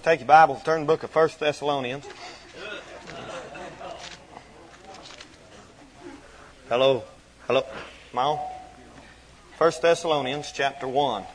Take your Bible, turn to the book of 1 Thessalonians. Hello. Come on. 1 Thessalonians chapter 1.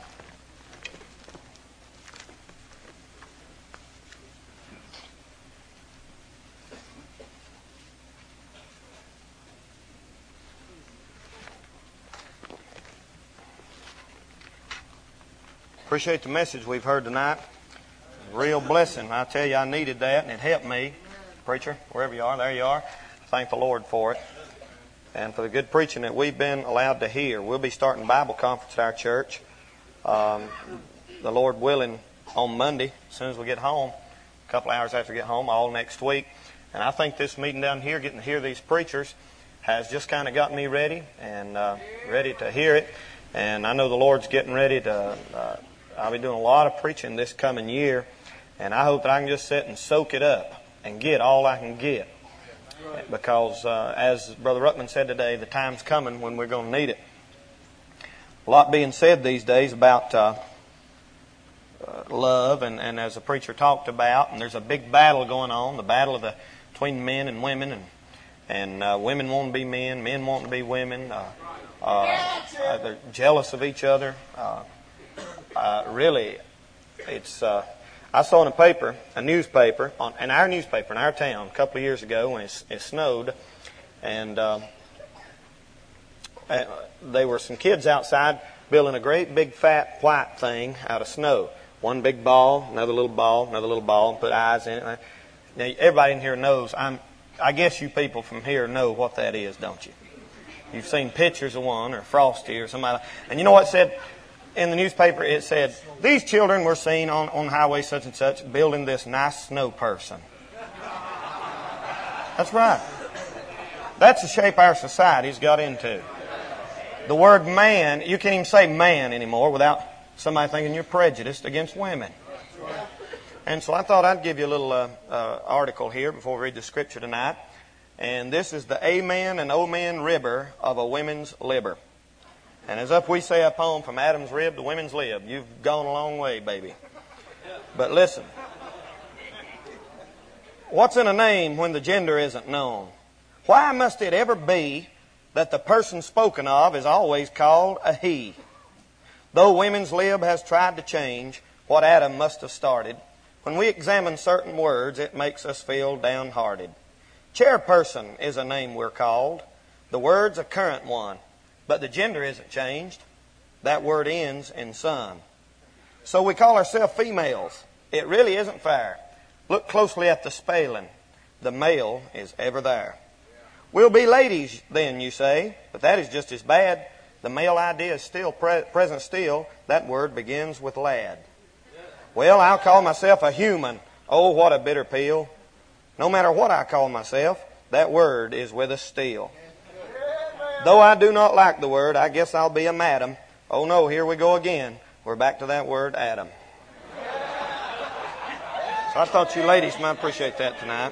Appreciate the message we've heard tonight. Real blessing. I tell you, I needed that, and it helped me. Preacher, wherever you are, there you are. Thank the Lord for it. And for the good preaching that we've been allowed to hear. We'll be starting Bible conference at our church, the Lord willing, on Monday, as soon as we get home, a couple hours after we get home, all next week. And I think this meeting down here, getting to hear these preachers, has just kind of got me ready and ready to hear it. And I know the Lord's getting ready to... I'll be doing a lot of preaching this coming year, and I hope that I can just sit and soak it up and get all I can get. Because, as Brother Ruckman said today, the time's coming when we're going to need it. A lot being said these days about love, and as the preacher talked about, and there's a big battle going on, the battle between men and women, and women want to be men want to be women. They're jealous of each other. Really, it's. I saw in a newspaper, in our town, a couple of years ago when it snowed, and there were some kids outside building a great big fat white thing out of snow. One big ball, another little ball, and put eyes in it. Now, everybody in here knows. I guess you people from here know what that is, don't you? You've seen pictures of one, or Frosty, or somebody. And you know what it said? In the newspaper, it said, these children were seen on highway such and such building this nice snow person. That's right. That's the shape our society's got into. The word man, you can't even say man anymore without somebody thinking you're prejudiced against women. And so I thought I'd give you a little article here before we read the scripture tonight. And this is the Amen and Omen ribber of a women's libber. And as up we say a poem, from Adam's rib to women's lib. You've gone a long way, baby. But listen. What's in a name when the gender isn't known? Why must it ever be that the person spoken of is always called a he? Though women's lib has tried to change what Adam must have started, when we examine certain words, it makes us feel downhearted. Chairperson is a name we're called. The word's a current one. But the gender isn't changed. That word ends in son. So we call ourselves females. It really isn't fair. Look closely at the spelling. The male is ever there. We'll be ladies then, you say, but that is just as bad. The male idea is still present still. That word begins with lad. Well, I'll call myself a human. Oh, what a bitter pill. No matter what I call myself, that word is with us still. Though I do not like the word, I guess I'll be a madam. Oh no, here we go again. We're back to that word, Adam. So I thought you ladies might appreciate that tonight.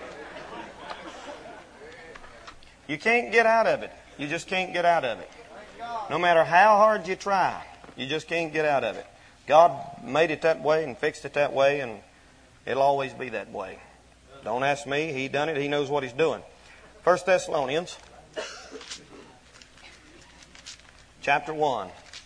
You can't get out of it. You just can't get out of it. No matter how hard you try, you just can't get out of it. God made it that way and fixed it that way, and it'll always be that way. Don't ask me. He done it. He knows what he's doing. 1 Thessalonians chapter 1.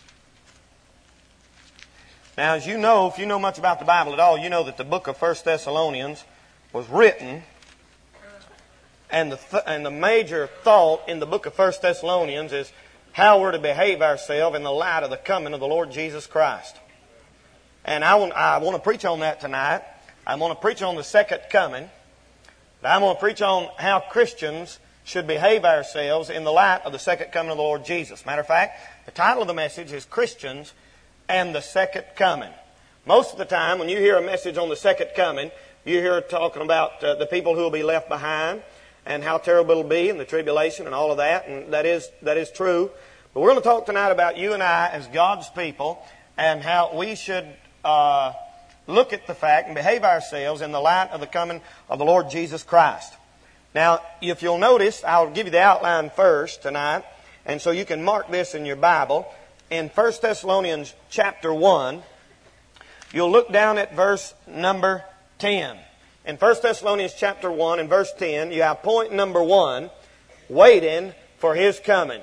Now, as you know, if you know much about the Bible at all, you know that the book of 1 Thessalonians was written, and the major thought in the book of 1 Thessalonians is how we're to behave ourselves in the light of the coming of the Lord Jesus Christ. And I want to preach on that tonight. I want to preach on the second coming. I want to preach on how Christians should behave ourselves in the light of the second coming of the Lord Jesus. Matter of fact, the title of the message is Christians and the Second Coming. Most of the time, when you hear a message on the second coming, you hear it talking about the people who will be left behind and how terrible it'll be and the tribulation and all of that, and that is true. But we're going to talk tonight about you and I as God's people and how we should look at the fact and behave ourselves in the light of the coming of the Lord Jesus Christ. Now, if you'll notice, I'll give you the outline first tonight, and so you can mark this in your Bible. In 1 Thessalonians chapter 1, you'll look down at verse number 10. In 1 Thessalonians chapter 1 and verse 10, you have point number 1, waiting for His coming.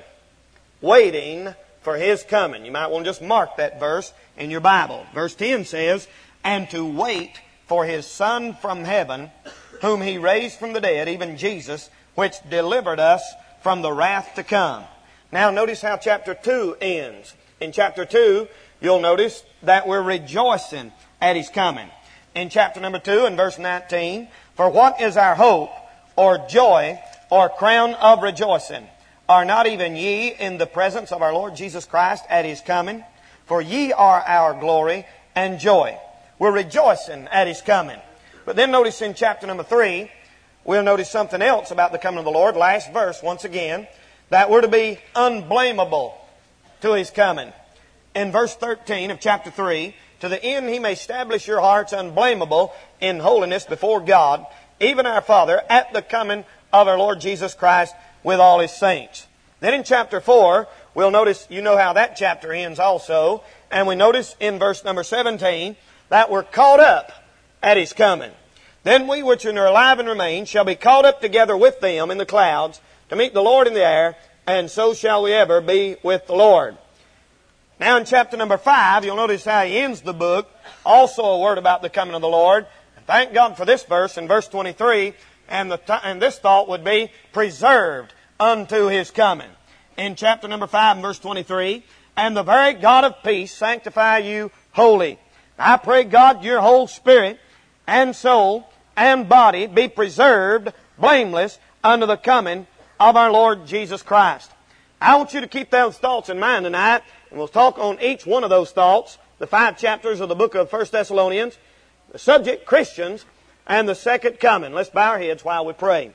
Waiting for His coming. You might want to just mark that verse in your Bible. Verse 10 says, and to wait for His Son from heaven, whom He raised from the dead, even Jesus, which delivered us from the wrath to come. Now notice how chapter 2 ends. In chapter 2, you'll notice that we're rejoicing at His coming. In chapter number 2 and verse 19, for what is our hope, or joy, or crown of rejoicing? Are not even ye in the presence of our Lord Jesus Christ at His coming? For ye are our glory and joy. We're rejoicing at His coming. But then notice in chapter number 3, we'll notice something else about the coming of the Lord. Last verse, once again, that we're to be unblameable to His coming. In verse 13 of chapter 3, to the end He may establish your hearts unblameable in holiness before God, even our Father, at the coming of our Lord Jesus Christ with all His saints. Then in chapter 4, we'll notice, you know how that chapter ends also, and we notice in verse number 17 that we're caught up at His coming. Then we which are alive and remain shall be caught up together with them in the clouds to meet the Lord in the air, and so shall we ever be with the Lord. Now in chapter number 5, you'll notice how he ends the book. Also a word about the coming of the Lord. And thank God for this verse in verse 23. And this thought would be preserved unto His coming. In chapter number 5 and verse 23, and the very God of peace sanctify you wholly. I pray God your whole spirit and soul and body be preserved blameless unto the coming of our Lord Jesus Christ. I want you to keep those thoughts in mind tonight, and we'll talk on each one of those thoughts, the 5 chapters of the book of 1 Thessalonians, the subject Christians, and the second coming. Let's bow our heads while we pray.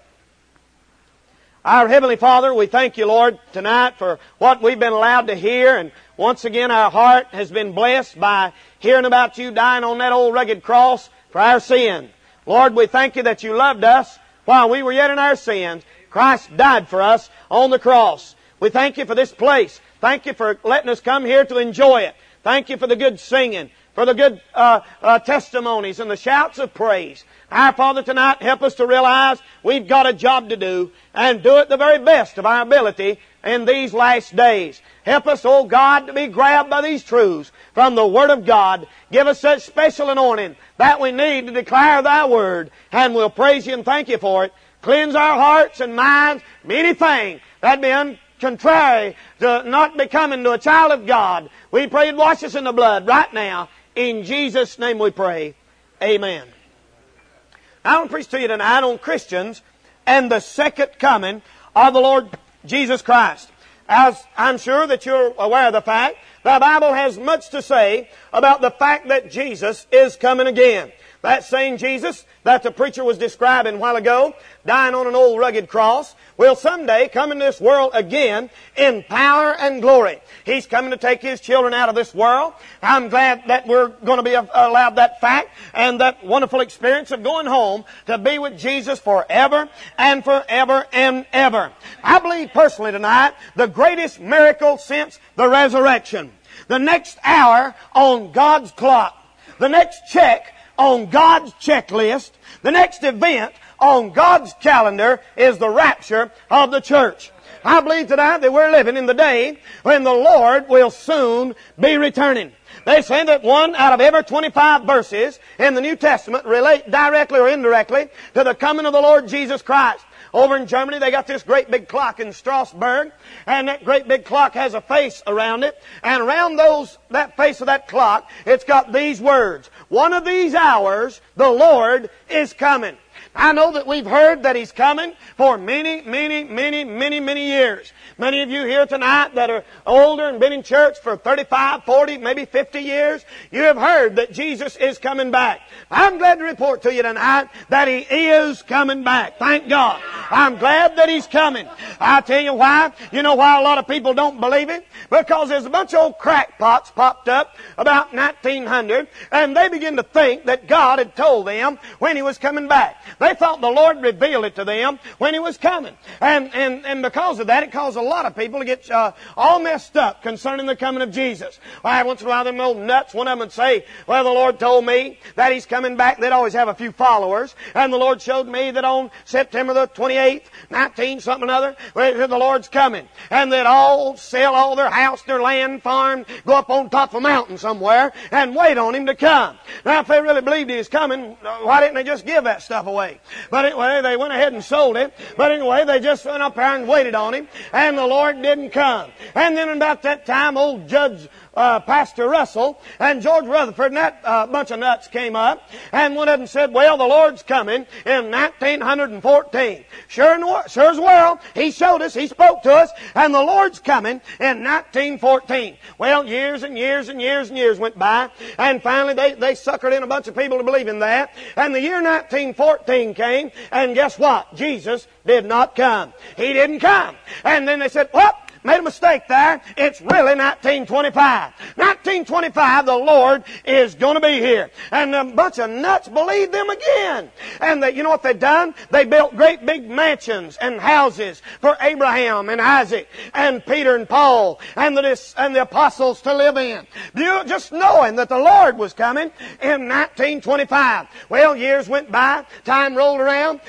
Our Heavenly Father, we thank You, Lord, tonight for what we've been allowed to hear, and once again our heart has been blessed by hearing about You dying on that old rugged cross for our sin. Lord, we thank You that You loved us while we were yet in our sins. Christ died for us on the cross. We thank You for this place. Thank You for letting us come here to enjoy it. Thank You for the good singing, for the good testimonies and the shouts of praise. Our Father, tonight, help us to realize we've got a job to do and do it the very best of our ability in these last days. Help us, oh God, to be grabbed by these truths from the Word of God. Give us such special anointing that we need to declare Thy Word, and we'll praise You and thank You for it. Cleanse our hearts and minds from anything that be contrary to not becoming to a child of God. We pray and wash us in the blood right now. In Jesus' name we pray. Amen. I want to preach to you tonight on Christians and the second coming of the Lord Jesus Christ. As I'm sure that you're aware of the fact, the Bible has much to say about the fact that Jesus is coming again. That same Jesus that the preacher was describing a while ago, dying on an old rugged cross, will someday come into this world again in power and glory. He's coming to take His children out of this world. I'm glad that we're going to be allowed that fact and that wonderful experience of going home to be with Jesus forever and forever and ever. I believe personally tonight the greatest miracle since the resurrection. The next hour on God's clock. The next check on God's checklist, the next event on God's calendar is the rapture of the church. I believe tonight that we're living in the day when the Lord will soon be returning. They say that 1 out of every 25 verses in the New Testament relate directly or indirectly to the coming of the Lord Jesus Christ. Over in Germany, they got this great big clock in Strasbourg, and that great big clock has a face around it. And around that face of that clock, it's got these words: one of these hours, the Lord is coming. I know that we've heard that He's coming for many years. Many of you here tonight that are older and been in church for 35, 40, maybe 50 years, you have heard that Jesus is coming back. I'm glad to report to you tonight that He is coming back. Thank God. I'm glad that He's coming. I'll tell you why. You know why a lot of people don't believe it? Because there's a bunch of old crackpots popped up about 1900, and they begin to think that God had told them when He was coming back. They thought the Lord revealed it to them when He was coming. And because of that, it caused a lot of people to get all messed up concerning the coming of Jesus. Once in a while, them old nuts, one of them would say, well, the Lord told me that He's coming back. They'd always have a few followers. And the Lord showed me that on September the 28th, 19 something or other, the Lord's coming. And they'd all sell all their house, their land, farm, go up on top of a mountain somewhere and wait on Him to come. Now, if they really believed He was coming, why didn't they just give that stuff away? But anyway, they went ahead and sold it. But anyway, they just went up there and waited on Him, and the Lord didn't come. And then about that time, old Judge Pastor Russell and George Rutherford and that bunch of nuts came up, and one of them said, well, the Lord's coming in 1914. Sure as well, He showed us, He spoke to us, and the Lord's coming in 1914. Well, years and years and years and years went by, and finally they suckered in a bunch of people to believe in that, and the year 1914 came, and guess what? Jesus did not come. He didn't come. And then they said, well, made a mistake there. It's really 1925. 1925, the Lord is going to be here. And a bunch of nuts believed them again. And you know what they've done? They built great big mansions and houses for Abraham and Isaac and Peter and Paul and the apostles to live in. Just knowing that the Lord was coming in 1925. Well, years went by. Time rolled around.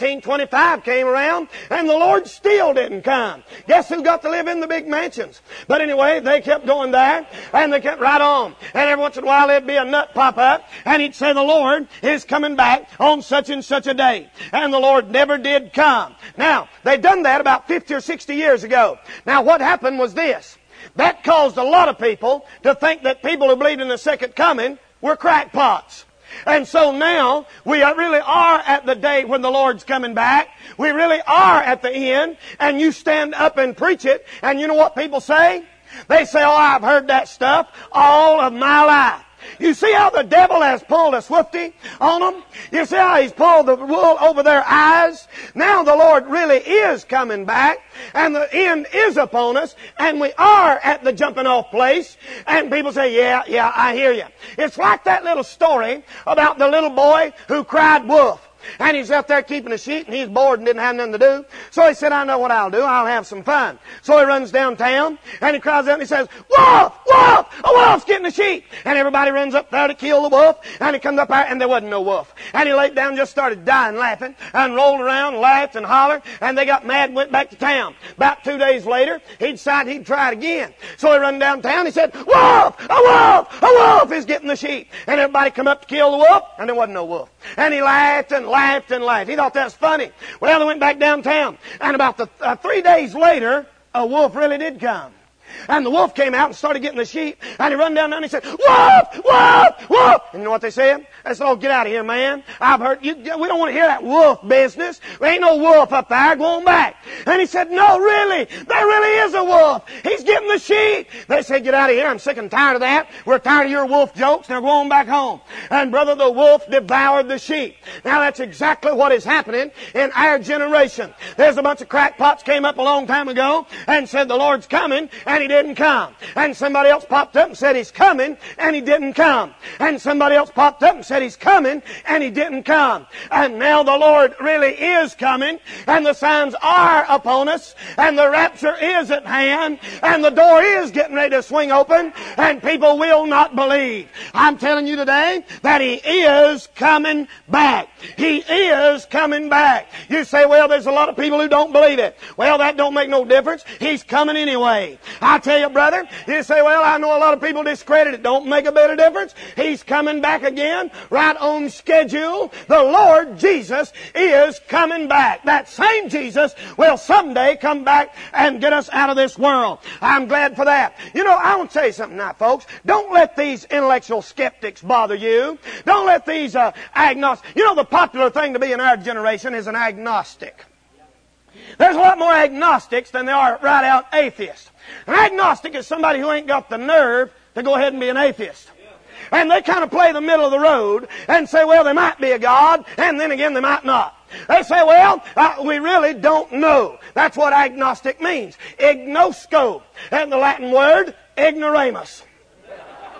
1925 came around. And the Lord still didn't come. Guess who got to live in the big mansions? But anyway, they kept going there, and they kept right on. And every once in a while, there'd be a nut pop up, and he'd say, the Lord is coming back on such and such a day. And the Lord never did come. Now, they'd done that about 50 or 60 years ago. Now, what happened was this. That caused a lot of people to think that people who believed in the second coming were crackpots. And so now, we really are at the day when the Lord's coming back. We really are at the end. And you stand up and preach it. And you know what people say? They say, oh, I've heard that stuff all of my life. You see how the devil has pulled a swifty on them? You see how he's pulled the wool over their eyes? Now the Lord really is coming back, and the end is upon us, and we are at the jumping off place. And people say, yeah, I hear you. It's like that little story about the little boy who cried wolf. And he's out there keeping the sheep, and he's bored and didn't have nothing to do. So he said, I know what I'll do. I'll have some fun. So he runs downtown, and he cries out and he says, wolf! Wolf! A wolf's getting the sheep! And everybody runs up there to kill the wolf, and he comes up there, and there wasn't no wolf. And he laid down and just started dying laughing, and rolled around, laughed and hollered, and they got mad and went back to town. About 2 days later, he decided he'd try it again. So he run downtown, he said, wolf! A wolf! A wolf is getting the sheep! And everybody come up to kill the wolf, and there wasn't no wolf. And he laughed and laughed and laughed. He thought that was funny. Well, they went back downtown. And about 3 days later, a wolf really did come. And the wolf came out and started getting the sheep. And he run down there and he said, wolf! Wolf! Wolf! And you know what they said? They said, oh, get out of here, man. I've heard you. We don't want to hear that wolf business. There ain't no wolf up there. Go on back. And he said, no, really. There really is a wolf. He's getting the sheep. They said, get out of here. I'm sick and tired of that. We're tired of your wolf jokes. Now go on back home. And brother, the wolf devoured the sheep. Now that's exactly what is happening in our generation. There's a bunch of crackpots came up a long time ago and said the Lord's coming, and He didn't come. And somebody else popped up and said He's coming, and He didn't come. And somebody else popped up and said He's coming, and He didn't come. And now the Lord really is coming, and the signs are upon us, and the rapture is at hand, and the door is getting ready to swing open, and people will not believe. I'm telling you today that He is coming back. He is coming back. You say, well, there's a lot of people who don't believe it. Well, that don't make no difference. He's coming anyway. I tell you, brother, you say, well, I know a lot of people discredit it. Don't make a bit of difference. He's coming back again, right on schedule. The Lord Jesus is coming back. That same Jesus will someday come back and get us out of this world. I'm glad for that. You know, I want to tell you something now, folks. Don't let these intellectual skeptics bother you. Don't let these agnostics. You know, the popular thing to be in our generation is an agnostic. There's a lot more agnostics than there are right out atheists. An agnostic is somebody who ain't got the nerve to go ahead and be an atheist. And they kind of play the middle of the road and say, well, there might be a God, and then again, there might not. They say, well, we really don't know. That's what agnostic means. Ignosco. And the Latin word, ignoramus.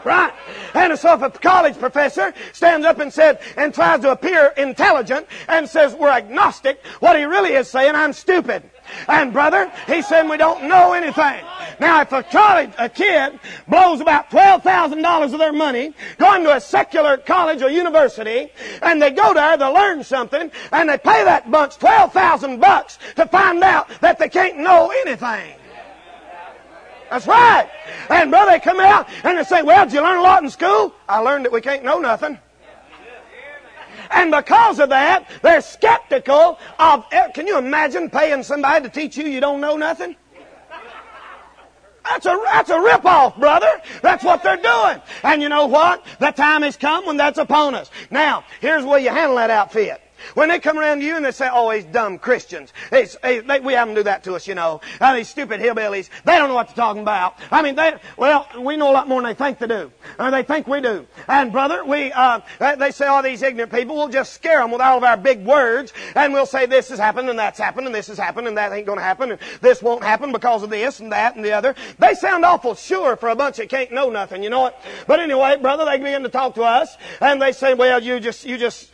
Right. And so if a college professor stands up and said, and tries to appear intelligent and says we're agnostic, what he really is saying, I'm stupid. And brother, he's saying we don't know anything. Now if a kid blows about $12,000 of their money going to a secular college or university, and they go there to learn something, and they pay that bunch $12,000 to find out that they can't know anything. That's right. And brother, they come out and they say, well, did you learn a lot in school? I learned that we can't know nothing. And because of that, they're skeptical of, can you imagine paying somebody to teach you don't know nothing? That's a rip-off, brother. That's what they're doing. And you know what? The time has come when that's upon us. Now, here's where you handle that outfit. When they come around to you and they say, oh, these dumb Christians. We have them do that to us, you know. These stupid hillbillies. They don't know what they're talking about. I mean, we know a lot more than they think they do. Or they think we do. And brother, they say all these ignorant people, we'll just scare them with all of our big words. And we'll say this has happened and that's happened and this has happened and that ain't going to happen and this won't happen because of this and that and the other. They sound awful sure for a bunch that can't know nothing, you know what? But anyway, brother, they begin to talk to us and they say, well, you just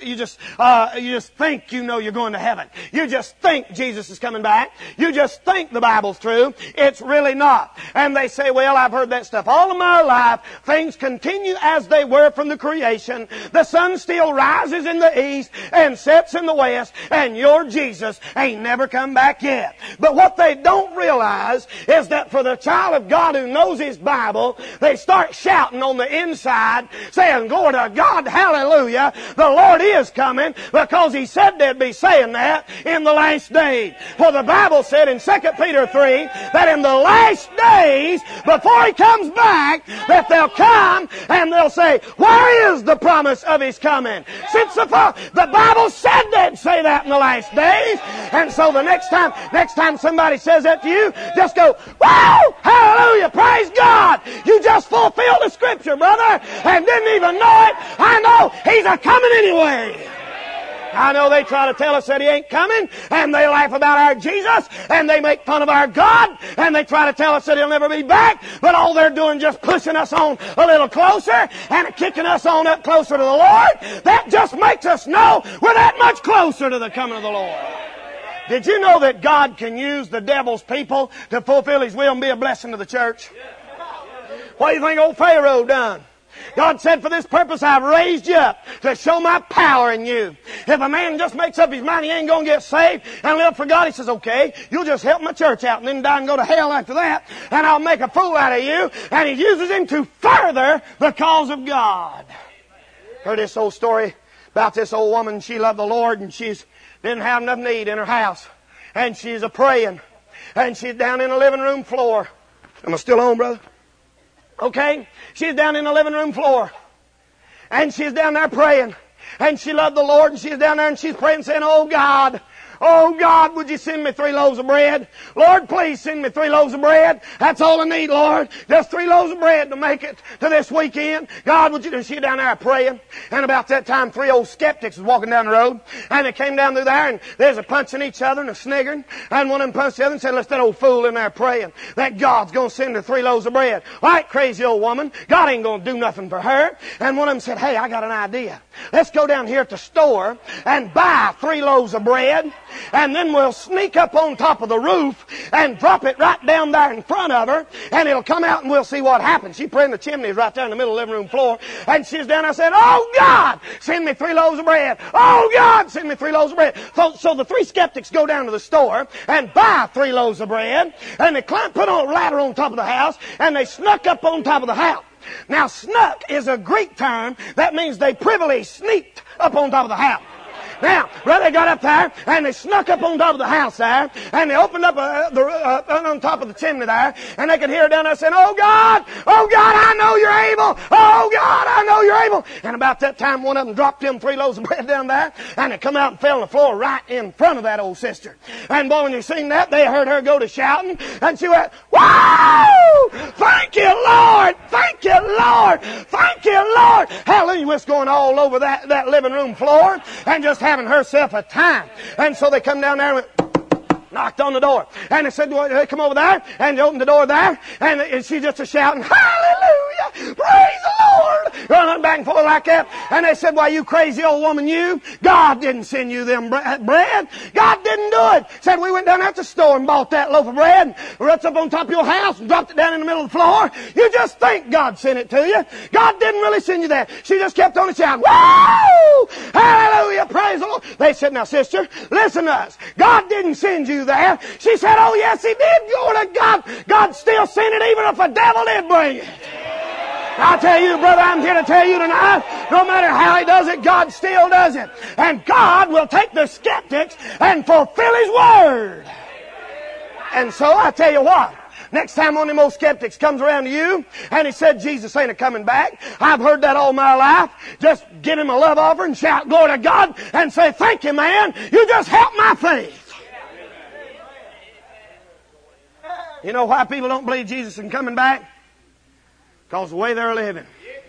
think you know you're going to heaven. You just think Jesus is coming back. You just think the Bible's true. It's really not. And they say, well, I've heard that stuff all of my life. Things continue as they were from the creation. The sun still rises in the east and sets in the west, and your Jesus ain't never come back yet. But what they don't realize is that for the child of God who knows his Bible, they start shouting on the inside, saying, glory to God, hallelujah, the Lord is coming, because He said they'd be saying that in the last days. For the Bible said in 2 Peter 3 that in the last days, before He comes back, that they'll come and they'll say, where is the promise of His coming? Since the Bible said they'd say that in the last days. And so the next time somebody says that to you, just go, whoa, hallelujah, praise God. You just fulfilled the Scripture, brother, and didn't even know it. I know He's a-coming anyway. I know they try to tell us that He ain't coming, and they laugh about our Jesus, and they make fun of our God, and they try to tell us that He'll never be back, but all they're doing is just pushing us on a little closer and kicking us on up closer to the Lord. That just makes us know we're that much closer to the coming of the Lord. Did you know that God can use the devil's people to fulfill His will and be a blessing to the church? What do you think old Pharaoh done? God said, for this purpose I've raised you up to show my power in you. If a man just makes up his mind he ain't going to get saved and live for God, he says, okay, you'll just help my church out and then die and go to hell after that, and I'll make a fool out of you. And He uses him to further the cause of God. Heard this old story about this old woman. She loved the Lord, and she didn't have enough need in her house. And she's a-praying. And she's down in the living room floor. Am I still on, brother? Okay? She's down in the living room floor. And she's down there praying. And she loved the Lord, and she's down there and she's praying, saying, oh God, would you send me 3 loaves of bread? Lord, please send me 3 loaves of bread. That's all I need, Lord. Just 3 loaves of bread to make it to this weekend. God, would you? And she's down there praying. And about that time, 3 old skeptics was walking down the road. And they came down through there, and there's a punching each other and a sniggering. And one of them punched the other and said, let's that old fool in there praying. That God's going to send her 3 loaves of bread. All right, crazy old woman. God ain't going to do nothing for her. And one of them said, hey, I got an idea. Let's go down here at the store and buy 3 loaves of bread. And then we'll sneak up on top of the roof and drop it right down there in front of her, and it'll come out and we'll see what happens. She's praying, the chimney is right there in the middle of the living room floor, and she's down there saying, oh God, send me 3 loaves of bread. Oh God, send me 3 loaves of bread. So the 3 skeptics go down to the store and buy 3 loaves of bread, and they put on a ladder on top of the house, and they snuck up on top of the house. Now, snuck is a Greek term that means they privily sneaked up on top of the house. Now, brother, they got up there, and they snuck up on top of the house there, and they opened up on top of the chimney there, and they could hear down there saying, oh God, I know you're able. Oh God, I know you're able. And about that time, one of them dropped them 3 loaves of bread down there, and it come out and fell on the floor right in front of that old sister. And boy, when you seen that, they heard her go to shouting, and she went, whoa! Thank you, Lord! Thank you, Lord! Thank you, Lord! Hallelujah, was going all over that living room floor, and just having herself a time. And so they come down there and knocked on the door. And they said, they come over there, and they opened the door there, and she just a shouting, hallelujah! Praise the running back and forth like that. And they said, why, you crazy old woman, you. God didn't send you them bread. God didn't do it. Said, we went down at the store and bought that loaf of bread, ruts up on top of your house and dropped it down in the middle of the floor. You just think God sent it to you. God didn't really send you that. She just kept on shouting, woo! Hallelujah, praise the Lord. They said, now sister, listen to us. God didn't send you there. She said, oh yes, He did. Glory to God. God still sent it even if a devil did bring it. I'll tell you, brother, I'm here to tell you tonight, no matter how He does it, God still does it. And God will take the skeptics and fulfill His word. And so I tell you what, next time one of them old skeptics comes around to you and he said Jesus ain't a coming back, I've heard that all my life, just give him a love offering, shout glory to God, and say, thank you, man, you just helped my faith. You know why people don't believe Jesus is coming back? Because of the way they're living.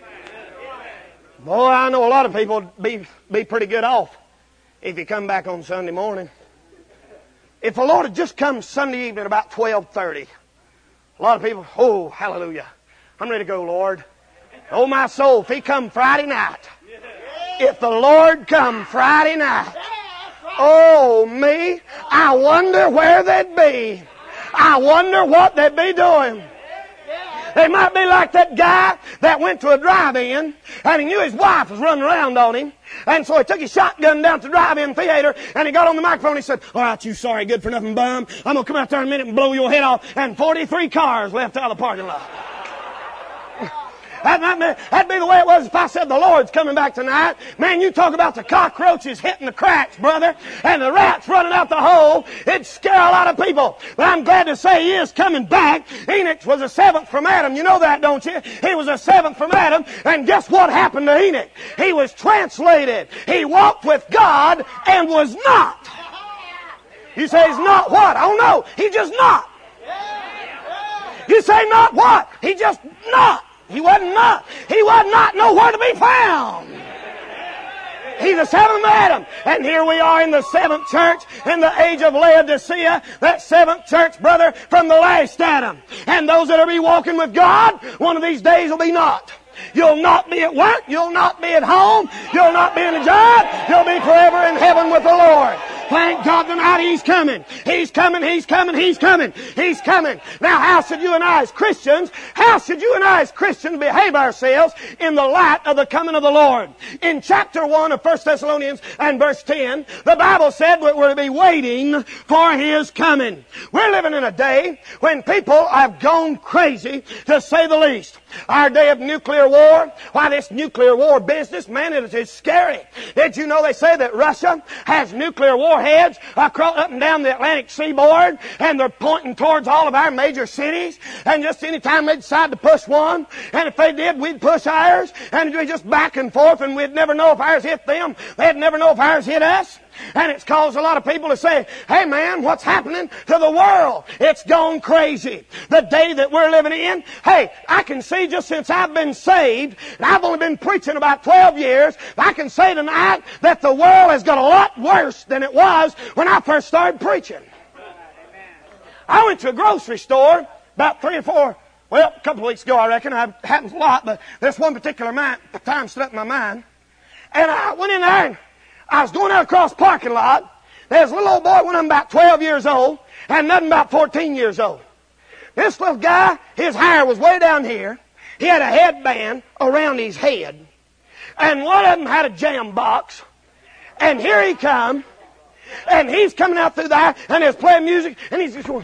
Boy, I know a lot of people be pretty good off if you come back on Sunday morning. If the Lord had just come Sunday evening about 12:30, a lot of people, oh, hallelujah, I'm ready to go, Lord. Oh, my soul, if He come Friday night, if the Lord come Friday night, oh, me, I wonder where they'd be. I wonder what they'd be doing. They might be like that guy that went to a drive-in and he knew his wife was running around on him. And so he took his shotgun down to the drive-in theater and he got on the microphone and he said, all right, you sorry good-for-nothing bum, I'm going to come out there in a minute and blow your head off. And 43 cars left out of the parking lot. That'd be the way it was if I said the Lord's coming back tonight. Man, you talk about the cockroaches hitting the cracks, brother, and the rats running out the hole. It'd scare a lot of people. But I'm glad to say He is coming back. Enoch was a seventh from Adam. You know that, don't you? He was a seventh from Adam. And guess what happened to Enoch? He was translated. He walked with God and was not. You say he's not what? Oh no, he's just not. You say not what? He just not. He wasn't not. He was not nowhere to be found. He's the seventh Adam. And here we are in the seventh church in the age of Laodicea. That seventh church, brother, from the last Adam. And those that will be walking with God, one of these days will be not. You'll not be at work. You'll not be at home. You'll not be in a job. You'll be forever in heaven with the Lord. Thank God tonight He's coming. He's coming. He's coming. He's coming. He's coming. Now, how should you and I as Christians behave ourselves in the light of the coming of the Lord? In chapter 1 of 1 Thessalonians and verse 10, the Bible said we're to be waiting for His coming. We're living in a day when people have gone crazy, to say the least. Our day of nuclear war, why this nuclear war business, man, it is scary. Did you know they say that Russia has nuclear warheads across up and down the Atlantic seaboard, and they're pointing towards all of our major cities, and just any time they decide to push one, and if they did, we'd push ours, and it'd be just back and forth, and we'd never know if ours hit them, they'd never know if ours hit us. And it's caused a lot of people to say, hey man, what's happening to the world? It's gone crazy. The day that we're living in, hey, I can see just since I've been saved, and I've only been preaching about 12 years, I can say tonight that the world has got a lot worse than it was when I first started preaching. I went to a grocery store about 3 or 4, well, a couple of weeks ago, I reckon. It happens a lot, but this one particular time stood up in my mind. And I went in there and I was going out across the parking lot. There's a little old boy, one of them about 12 years old, and nothing about 14 years old. This little guy, his hair was way down here. He had a headband around his head. And one of them had a jam box. And here he come. And he's coming out through there, and he's playing music, and he's just going.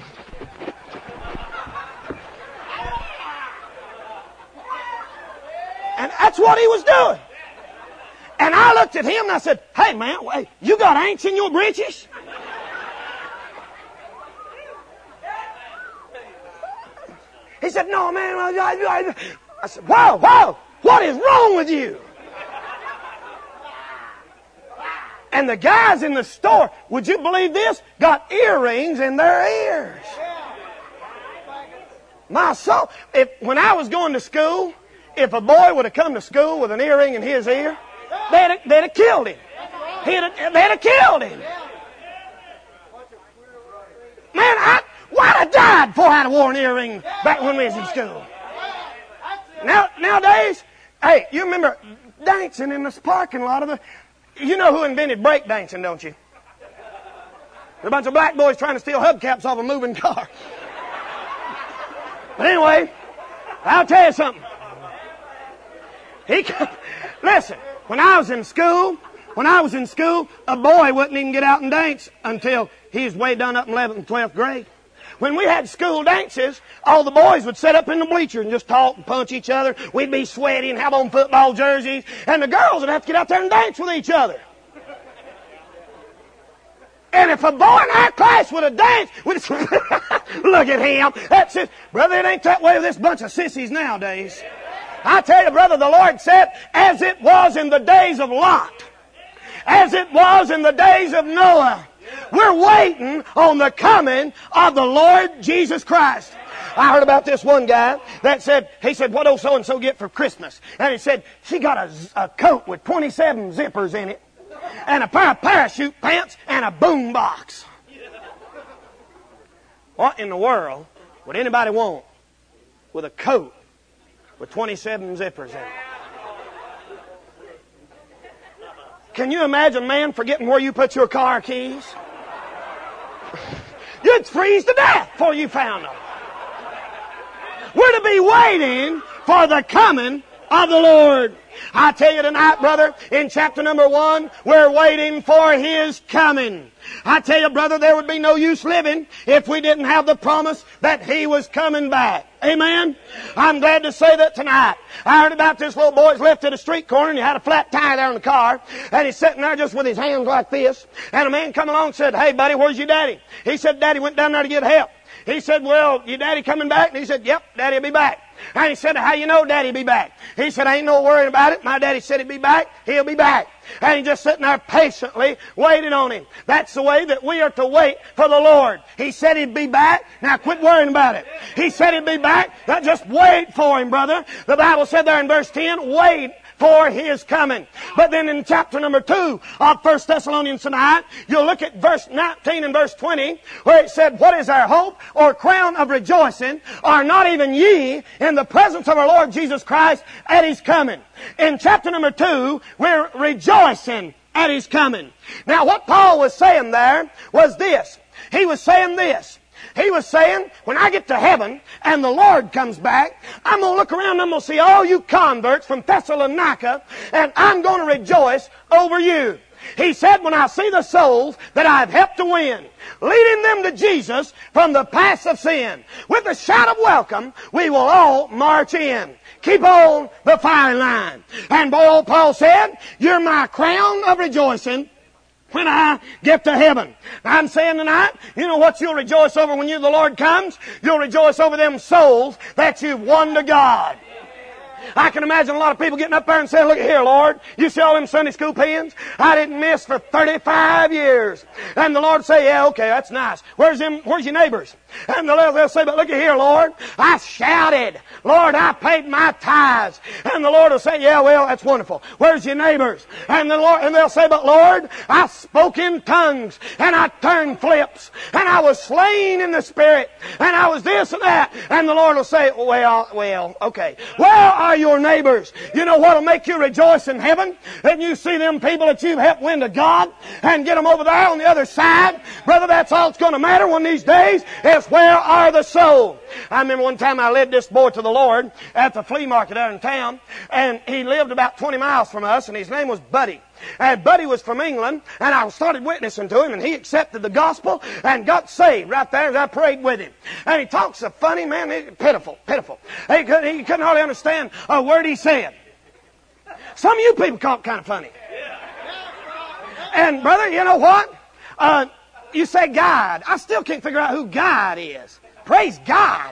And that's what he was doing. And I looked at him and I said, hey man, wait, you got ants in your britches? He said, no man. I said, whoa, what is wrong with you? And the guys in the store, would you believe this? Got earrings in their ears. My soul, when I was going to school, if a boy would have come to school with an earring in his ear, they'd have killed him. They'd have killed him. Man, I'd have died before I'd have worn an earring back when we was in school. Nowadays, Hey, you remember dancing in this parking lot of the... You know who invented break dancing, don't you? There's a bunch of black boys trying to steal hubcaps off a moving car. But anyway, I'll tell you something. Listen, when I was in school, a boy wouldn't even get out and dance until he was way done up in 11th and 12th grade. When we had school dances, all the boys would sit up in the bleachers and just talk and punch each other. We'd be sweaty and have on football jerseys. And the girls would have to get out there and dance with each other. And if a boy in our class would have danced, we'd say, look at him. That's it. Brother, it ain't that way with this bunch of sissies nowadays. I tell you, brother, the Lord said, as it was in the days of Lot, as it was in the days of Noah, we're waiting on the coming of the Lord Jesus Christ. I heard about this one guy that said, he said, what old so-and-so get for Christmas? And he said, she got a coat with 27 zippers in it, and a pair of parachute pants, and a boom box. What in the world would anybody want with a coat with 27 zippers in it? Can you imagine, man, forgetting where you put your car keys? You'd freeze to death before you found them. We're to be waiting for the coming of the Lord. I tell you tonight, brother, in chapter number 1, we're waiting for His coming. I tell you, brother, there would be no use living if we didn't have the promise that He was coming back. Amen? I'm glad to say that tonight. I heard about this little boy's left at a street corner and he had a flat tire there in the car. And he's sitting there just with his hands like this. And a man come along and said, hey, buddy, where's your daddy? He said, Daddy went down there to get help. He said, well, your daddy coming back? And he said, yep, Daddy will be back. And he said, how you know Daddy will be back? He said, I ain't no worrying about it. My daddy said he'd be back. He'll be back. And he's just sitting there patiently waiting on Him. That's the way that we are to wait for the Lord. He said He'd be back. Now quit worrying about it. He said He'd be back. Now just wait for Him, brother. The Bible said there in verse 10, wait for His coming. But then in chapter number 2 of 1 Thessalonians tonight, you'll look at verse 19 and verse 20, where it said, what is our hope or crown of rejoicing? Are not even ye in the presence of our Lord Jesus Christ at His coming? In chapter number 2, we're rejoicing at His coming. Now what Paul was saying there was this. He was saying this. He was saying, when I get to heaven and the Lord comes back, I'm going to look around and I'm going to see all you converts from Thessalonica, and I'm going to rejoice over you. He said, when I see the souls that I've helped to win, leading them to Jesus from the paths of sin, with a shout of welcome, we will all march in. Keep on the firing line. And boy, old Paul said, you're my crown of rejoicing when I get to heaven. I'm saying tonight, you know what you'll rejoice over when the Lord comes? You'll rejoice over them souls that you've won to God. I can imagine a lot of people getting up there and saying, look here, Lord, you see all them Sunday school pens? I didn't miss for 35 years. And the Lord say, yeah, okay, that's nice. Where's your neighbors? And they'll say, but look at here, Lord, I shouted. Lord, I paid my tithes. And the Lord will say, yeah, well, that's wonderful. Where's your neighbors? And they'll say, but Lord, I spoke in tongues, and I turned flips, and I was slain in the Spirit, and I was this and that. And the Lord will say, well, okay. Where are your neighbors? You know what will make you rejoice in heaven? That you see them people that you've helped win to God and get them over there on the other side. Brother, that's all that's going to matter one of these days is where are the souls? I remember one time I led this boy to the Lord at the flea market there in town, and he lived about 20 miles from us, and his name was Buddy. And Buddy was from England, and I started witnessing to him, and he accepted the gospel and got saved right there as I prayed with him. And he talks so funny, man, pitiful. He couldn't hardly understand a word he said. Some of you people talk kind of funny. And brother, you know what? You say God. I still can't figure out who God is. Praise God.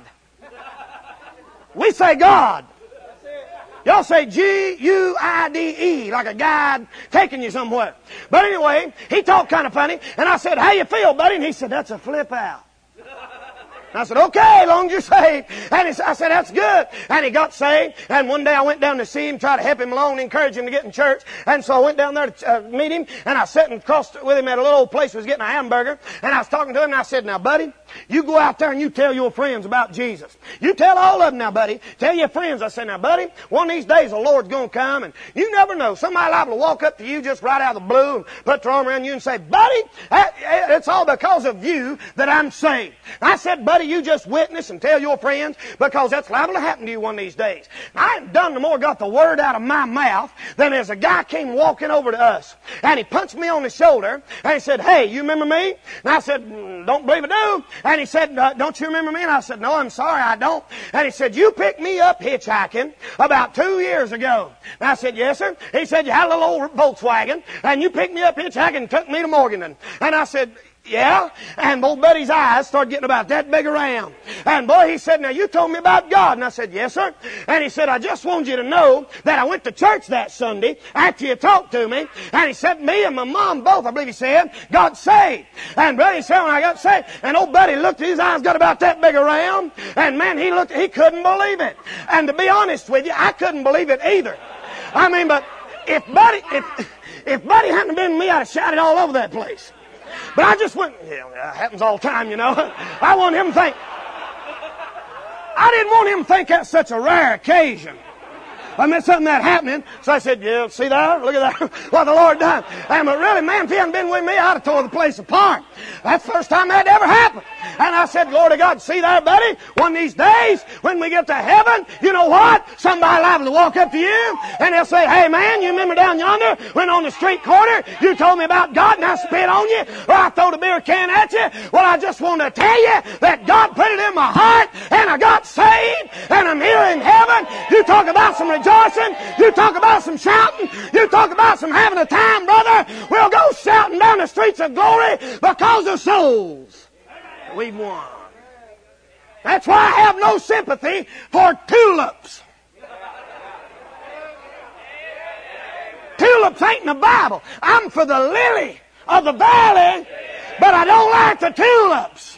We say God. Y'all say G-U-I-D-E, like a guide taking you somewhere. But anyway, he talked kind of funny, and I said, how you feel, buddy? And he said, that's a flip out. And I said, okay, as long as you're saved. And I said, that's good. And he got saved. And one day I went down to see him, try to help him along and encourage him to get in church. And so I went down there to meet him. And I sat and crossed with him at a little old place where he was getting a hamburger. And I was talking to him and I said, now, buddy, You go out there and you tell your friends about Jesus. You tell all of them now, buddy. Tell your friends. I say, now, buddy, one of these days the Lord's going to come, and you never know. Somebody liable to walk up to you just right out of the blue and put their arm around you and say, buddy, it's all because of you that I'm saved. I said, buddy, you just witness and tell your friends, because that's liable to happen to you one of these days. I ain't done no more got the word out of my mouth than as a guy came walking over to us, and he punched me on the shoulder, and he said, hey, you remember me? And I said, don't believe I do. And he said, don't you remember me? And I said, no, I'm sorry, I don't. And he said, you picked me up hitchhiking about 2 years ago. And I said, yes, sir. He said, you had a little old Volkswagen, and you picked me up hitchhiking and took me to Morganton. And I said, yeah. And old Buddy's eyes started getting about that big around. And boy, he said, now you told me about God. And I said, yes, sir. And he said, I just want you to know that I went to church that Sunday after you talked to me. And he said, me and my mom both, I believe he said, got saved. And Buddy said, when I got saved, and old Buddy looked, his eyes got about that big around. And man, he couldn't believe it. And to be honest with you, I couldn't believe it either. I mean, but if Buddy hadn't been me, I'd have shouted all over that place. But I just went, that happens all the time, you know. I want him to think. I didn't want him to think that's such a rare occasion. I meant something that happening. So I said, yeah, see there? Look at that. What the Lord done. And but really, man, if he hadn't been with me, I'd have tore the place apart. That's the first time that ever happened. And I said, glory to God, see there, buddy? One of these days, when we get to heaven, you know what? Somebody liable to walk up to you, and they'll say, hey, man, you remember down yonder, when on the street corner, you told me about God, and I spit on you, or I throwed a beer can at you? Well, I just want to tell you that God put it in my heart, and I got saved, and I'm here in heaven. You talk about some rejoicing, you talk about some shouting, you talk about some having a time, brother. We'll go shouting down the streets of glory because of souls we've won. That's why I have no sympathy for tulips. Tulips ain't in the Bible. I'm for the lily of the valley, but I don't like the tulips.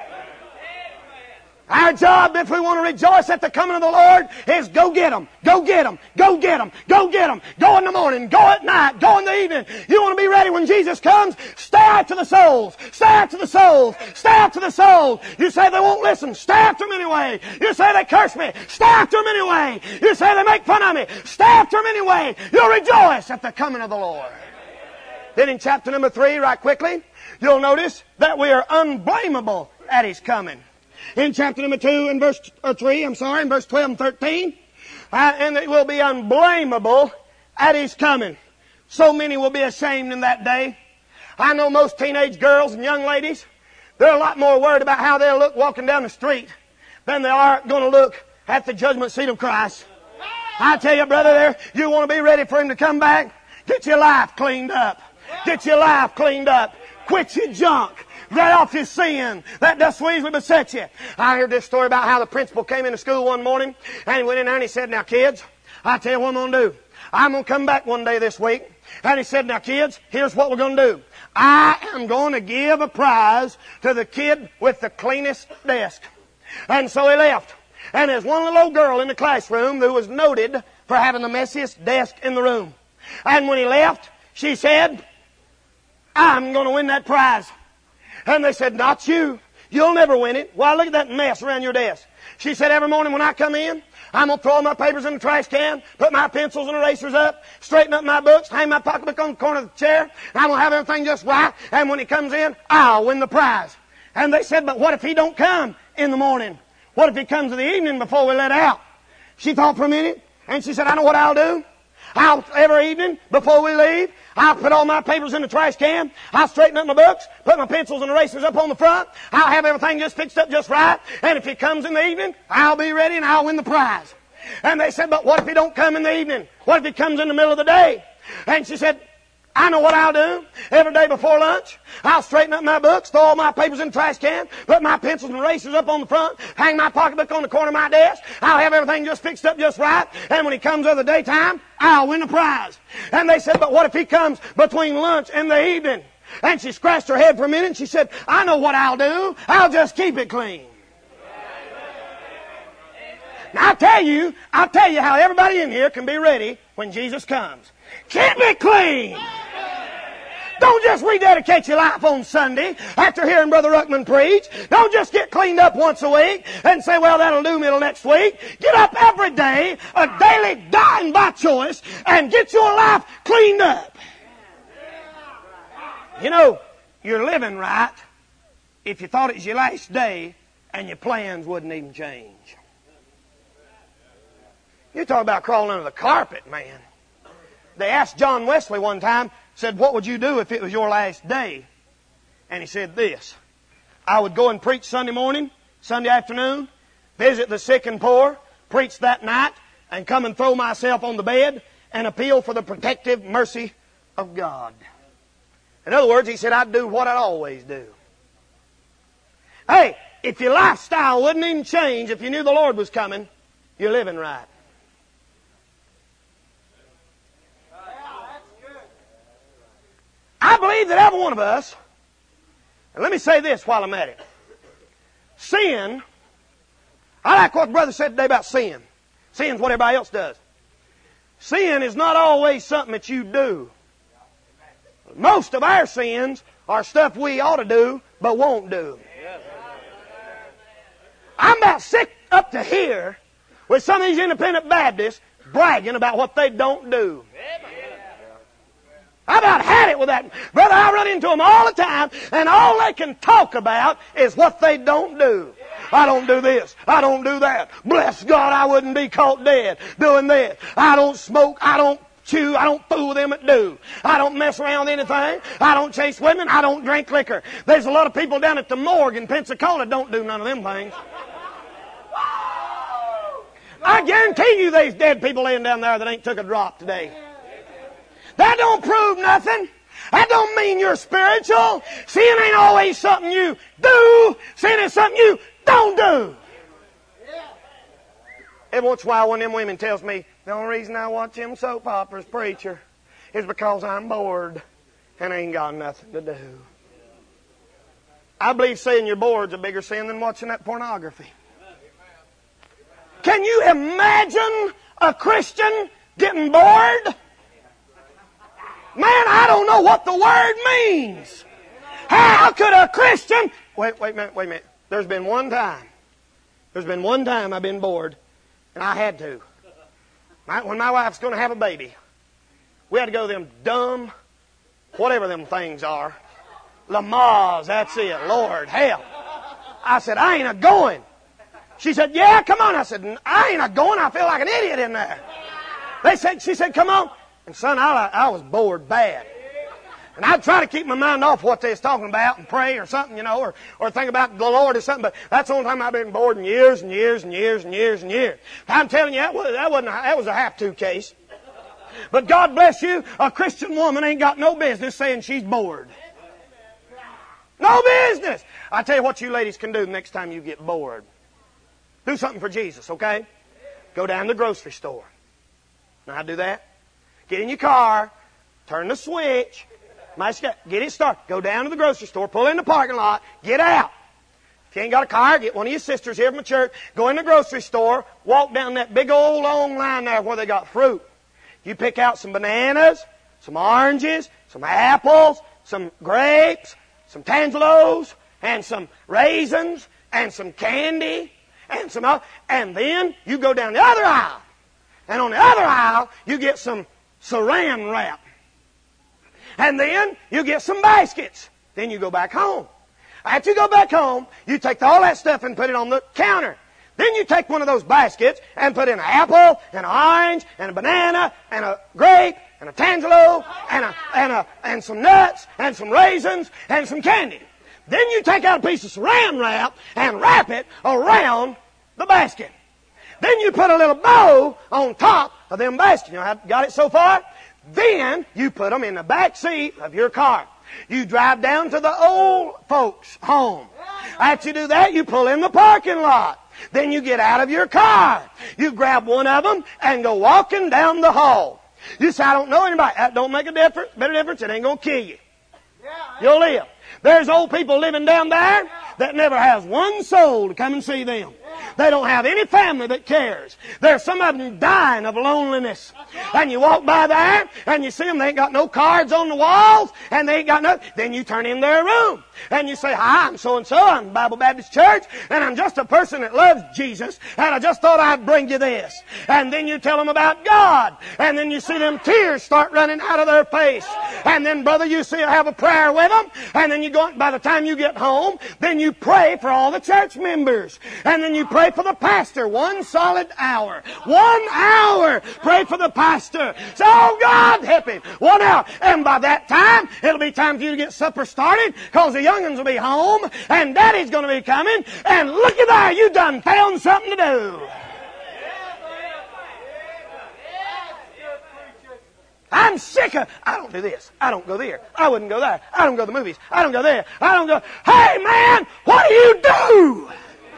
Our job, if we want to rejoice at the coming of the Lord, is go get them. Go get them. Go get them. Go get them. Go in the morning. Go at night. Go in the evening. You want to be ready when Jesus comes? Stay after the souls. Stay after the souls. Stay after the souls. You say they won't listen. Stay after them anyway. You say they curse me. Stay after them anyway. You say they make fun of me. Stay after them anyway. You'll rejoice at the coming of the Lord. Then in chapter number 3, right quickly, you'll notice that we are unblameable at His coming. In chapter number 2 and verse 3, in verse 12 and 13, and it will be unblameable at His coming. So many will be ashamed in that day. I know most teenage girls and young ladies, they're a lot more worried about how they'll look walking down the street than they are going to look at the judgment seat of Christ. I tell you, brother, you want to be ready for Him to come back? Get your life cleaned up. Get your life cleaned up. Quit your junk. Get off your sin that does so easily beset you. I heard this story about how the principal came into school one morning, and he went in there and he said, now kids, I tell you what I'm going to do. I'm going to come back one day this week. And he said, now kids, here's what we're going to do. I am going to give a prize to the kid with the cleanest desk. And so he left. And there's one little old girl in the classroom who was noted for having the messiest desk in the room. And when he left, she said, I'm going to win that prize. And they said, not you. You'll never win it. Why, look at that mess around your desk. She said, every morning when I come in, I'm going to throw all my papers in the trash can, put my pencils and erasers up, straighten up my books, hang my pocketbook on the corner of the chair, and I'm going to have everything just right. And when he comes in, I'll win the prize. And they said, but what if he don't come in the morning? What if he comes in the evening before we let out? She thought for a minute, and she said, I know what I'll do. Every evening, before we leave, I'll put all my papers in the trash can. I'll straighten up my books, put my pencils and erasers up on the front. I'll have everything just fixed up just right. And if he comes in the evening, I'll be ready and I'll win the prize. And they said, but what if he don't come in the evening? What if he comes in the middle of the day? And she said, I know what I'll do. Every day before lunch, I'll straighten up my books, throw all my papers in the trash can, put my pencils and erasers up on the front, hang my pocketbook on the corner of my desk. I'll have everything just fixed up just right. And when he comes over the daytime, I'll win the prize. And they said, but what if he comes between lunch and the evening? And she scratched her head for a minute and she said, I know what I'll do. I'll just keep it clean. Now I'll tell you how everybody in here can be ready when Jesus comes. Keep it clean. Don't just rededicate your life on Sunday after hearing Brother Ruckman preach. Don't just get cleaned up once a week and say, well, that'll do me till next week. Get up every day, a daily dying by choice, and get your life cleaned up. You know, you're living right if you thought it was your last day and your plans wouldn't even change. You talk about crawling under the carpet, man. They asked John Wesley one time, said, what would you do if it was your last day? And he said this, I would go and preach Sunday morning, Sunday afternoon, visit the sick and poor, preach that night, and come and throw myself on the bed and appeal for the protective mercy of God. In other words, he said, I'd do what I'd always do. Hey, if your lifestyle wouldn't even change if you knew the Lord was coming, you're living right. I believe that every one of us, and let me say this while I'm at it. Sin, I like what Brother said today about sin. Sin's what everybody else does. Sin is not always something that you do. Most of our sins are stuff we ought to do, but won't do. I'm about sick up to here with some of these independent Baptists bragging about what they don't do. I about had it with that. Brother, I run into them all the time, and all they can talk about is what they don't do. I don't do this. I don't do that. Bless God, I wouldn't be caught dead doing that. I don't smoke. I don't chew. I don't fool with them that do. I don't mess around with anything. I don't chase women. I don't drink liquor. There's a lot of people down at the morgue in Pensacola don't do none of them things. I guarantee you there's dead people laying down there that ain't took a drop today. That don't prove nothing. That don't mean you're spiritual. Sin ain't always something you do. Sin is something you don't do. Every once in a while, one of them women tells me, the only reason I watch them soap operas, preacher, is because I'm bored and ain't got nothing to do. I believe saying you're bored is a bigger sin than watching that pornography. Can you imagine a Christian getting bored? Man, I don't know what the word means. How could a Christian... Wait a minute. There's been one time I've been bored, and I had to. When my wife's going to have a baby, we had to go to them dumb, whatever them things are. Lamaze, that's it. Lord, hell. I said, I ain't a-going. She said, yeah, come on. I said, I ain't a-going. I feel like an idiot in there. She said, come on. And son, I was bored bad. And I'd try to keep my mind off what they was talking about and pray or something, you know, or think about the Lord or something. But that's the only time I've been bored in years and years and years and years and years. I'm telling you, that was a have-to case. But God bless you, a Christian woman ain't got no business saying she's bored. No business. I tell you what you ladies can do next time you get bored. Do something for Jesus, okay? Go down to the grocery store. Know how to do that? Get in your car, turn the switch, get it started. Go down to the grocery store, pull in the parking lot, get out. If you ain't got a car, get one of your sisters here from the church, go in the grocery store, walk down that big old long line there where they got fruit. You pick out some bananas, some oranges, some apples, some grapes, some tangelos, and some raisins, and some candy, and then you go down the other aisle. And on the other aisle, you get some saran wrap. And then you get some baskets. Then you go back home. After you go back home, you take all that stuff and put it on the counter. Then you take one of those baskets and put in an apple, and an orange, and a banana, and a grape, and a tangelo, and some nuts, and some raisins, and some candy. Then you take out a piece of saran wrap and wrap it around the basket. Then you put a little bow on top of them baskets. You know how I got it so far? Then you put them in the back seat of your car. You drive down to the old folks' home. After you do that, you pull in the parking lot. Then you get out of your car. You grab one of them and go walking down the hall. You say, I don't know anybody. That don't make a bit of difference. It ain't going to kill you. You'll live. There's old people living down there that never has one soul to come and see them. They don't have any family that cares. There's some of them dying of loneliness. And you walk by there and you see them, they ain't got no cards on the walls and they ain't got no... Then you turn in their room and you say, hi, I'm so-and-so, I'm Bible Baptist Church, and I'm just a person that loves Jesus, and I just thought I'd bring you this. And then you tell them about God, and then you see them tears start running out of their face. And then, brother, you see have a prayer with them, and then you go, by the time you get home, then you pray for all the church members. And then you pray for the pastor 1 solid hour. 1 hour! Pray for the pastor. So, oh, God, help him. 1 hour. And by that time, it'll be time for you to get supper started, because the young'uns will be home, and Daddy's going to be coming, and looky there, you done found something to do. I'm sick of, I don't do this. I don't go there. I wouldn't go there. I don't go to the movies. I don't go there. I don't go. Hey, man, what do you do?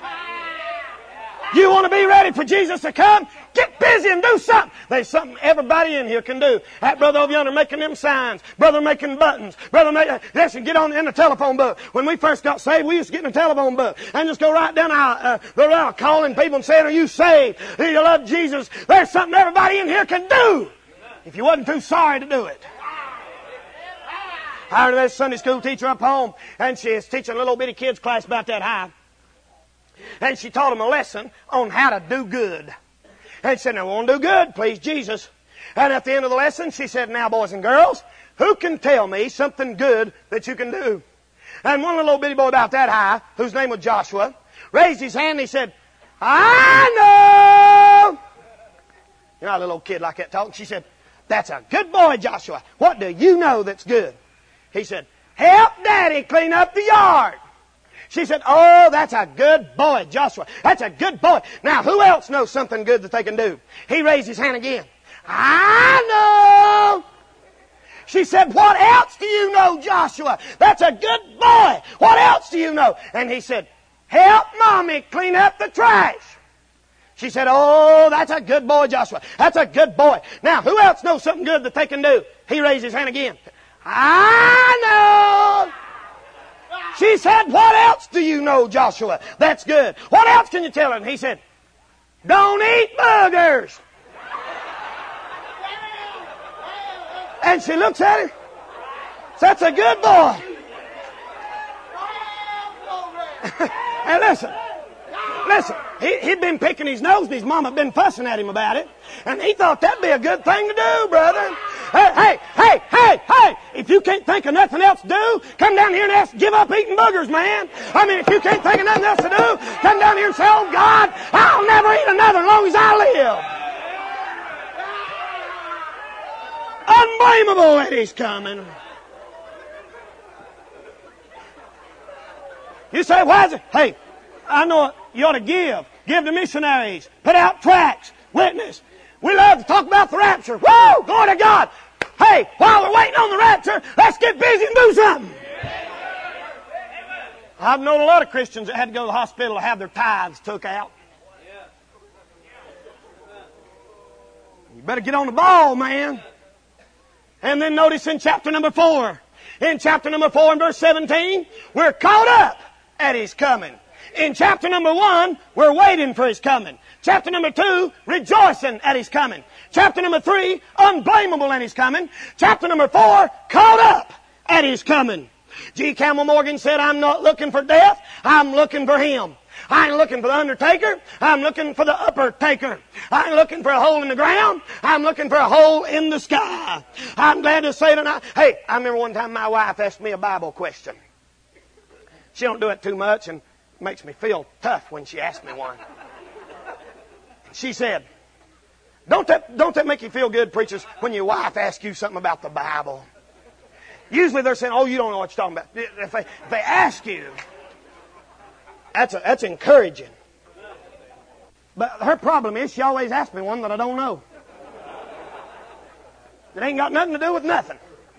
You want to be ready for Jesus to come? Get busy and do something. There's something everybody in here can do. That brother over yonder making them signs. Brother making buttons. Brother making... Listen, get on in the telephone book. When we first got saved, we used to get in the telephone book and just go right down the route calling people and saying, are you saved? Do you love Jesus? There's something everybody in here can do. If you wasn't too sorry to do it. I heard of this Sunday school teacher up home, and she is teaching a little bitty kids class about that high. And she taught them a lesson on how to do good. And she said, now, we want to do good, please, Jesus. And at the end of the lesson, she said, now, boys and girls, who can tell me something good that you can do? And one little bitty boy about that high, whose name was Joshua, raised his hand and he said, I know. You know, a little old kid like that talking. She said, that's a good boy, Joshua. What do you know that's good? He said, help Daddy clean up the yard. She said, oh, that's a good boy, Joshua. That's a good boy. Now, who else knows something good that they can do? He raised his hand again. I know. She said, what else do you know, Joshua? That's a good boy. What else do you know? And he said, help Mommy clean up the trash. She said, oh, that's a good boy, Joshua. That's a good boy. Now, who else knows something good that they can do? He raised his hand again. I know. She said, what else do you know, Joshua? That's good. What else can you tell him? He said, don't eat boogers. And she looks at him. That's a good boy. And listen, he'd been picking his nose and his mama had been fussing at him about it. And he thought that'd be a good thing to do, brother. Hey, if you can't think of nothing else to do, come down here and give up eating boogers, man. I mean, if you can't think of nothing else to do, come down here and say, oh, God, I'll never eat another as long as I live. Unblameable that he's coming. You say, why is it? Hey, I know you ought to give. Give to missionaries. Put out tracts. Witness. We love to talk about the rapture. Woo! Glory to God. Hey, while we're waiting on the rapture, let's get busy and do something. I've known a lot of Christians that had to go to the hospital to have their tithes took out. You better get on the ball, man. And then notice in chapter number 4. In chapter number 4 and verse 17, we're caught up at His coming. In chapter number 1, we're waiting for His coming. Chapter number 2, rejoicing at His coming. Chapter number 3, unblameable at His coming. Chapter number 4, caught up at His coming. G. Campbell Morgan said, I'm not looking for death, I'm looking for Him. I ain't looking for the undertaker, I'm looking for the upper taker. I ain't looking for a hole in the ground, I'm looking for a hole in the sky. I'm glad to say tonight, hey, I remember one time my wife asked me a Bible question. She don't do it too much and makes me feel tough when she asks me one. She said, don't that make you feel good, preachers, when your wife asks you something about the Bible? Usually they're saying, oh, you don't know what you're talking about. If they ask you, that's encouraging. But her problem is she always asks me one that I don't know. It ain't got nothing to do with nothing.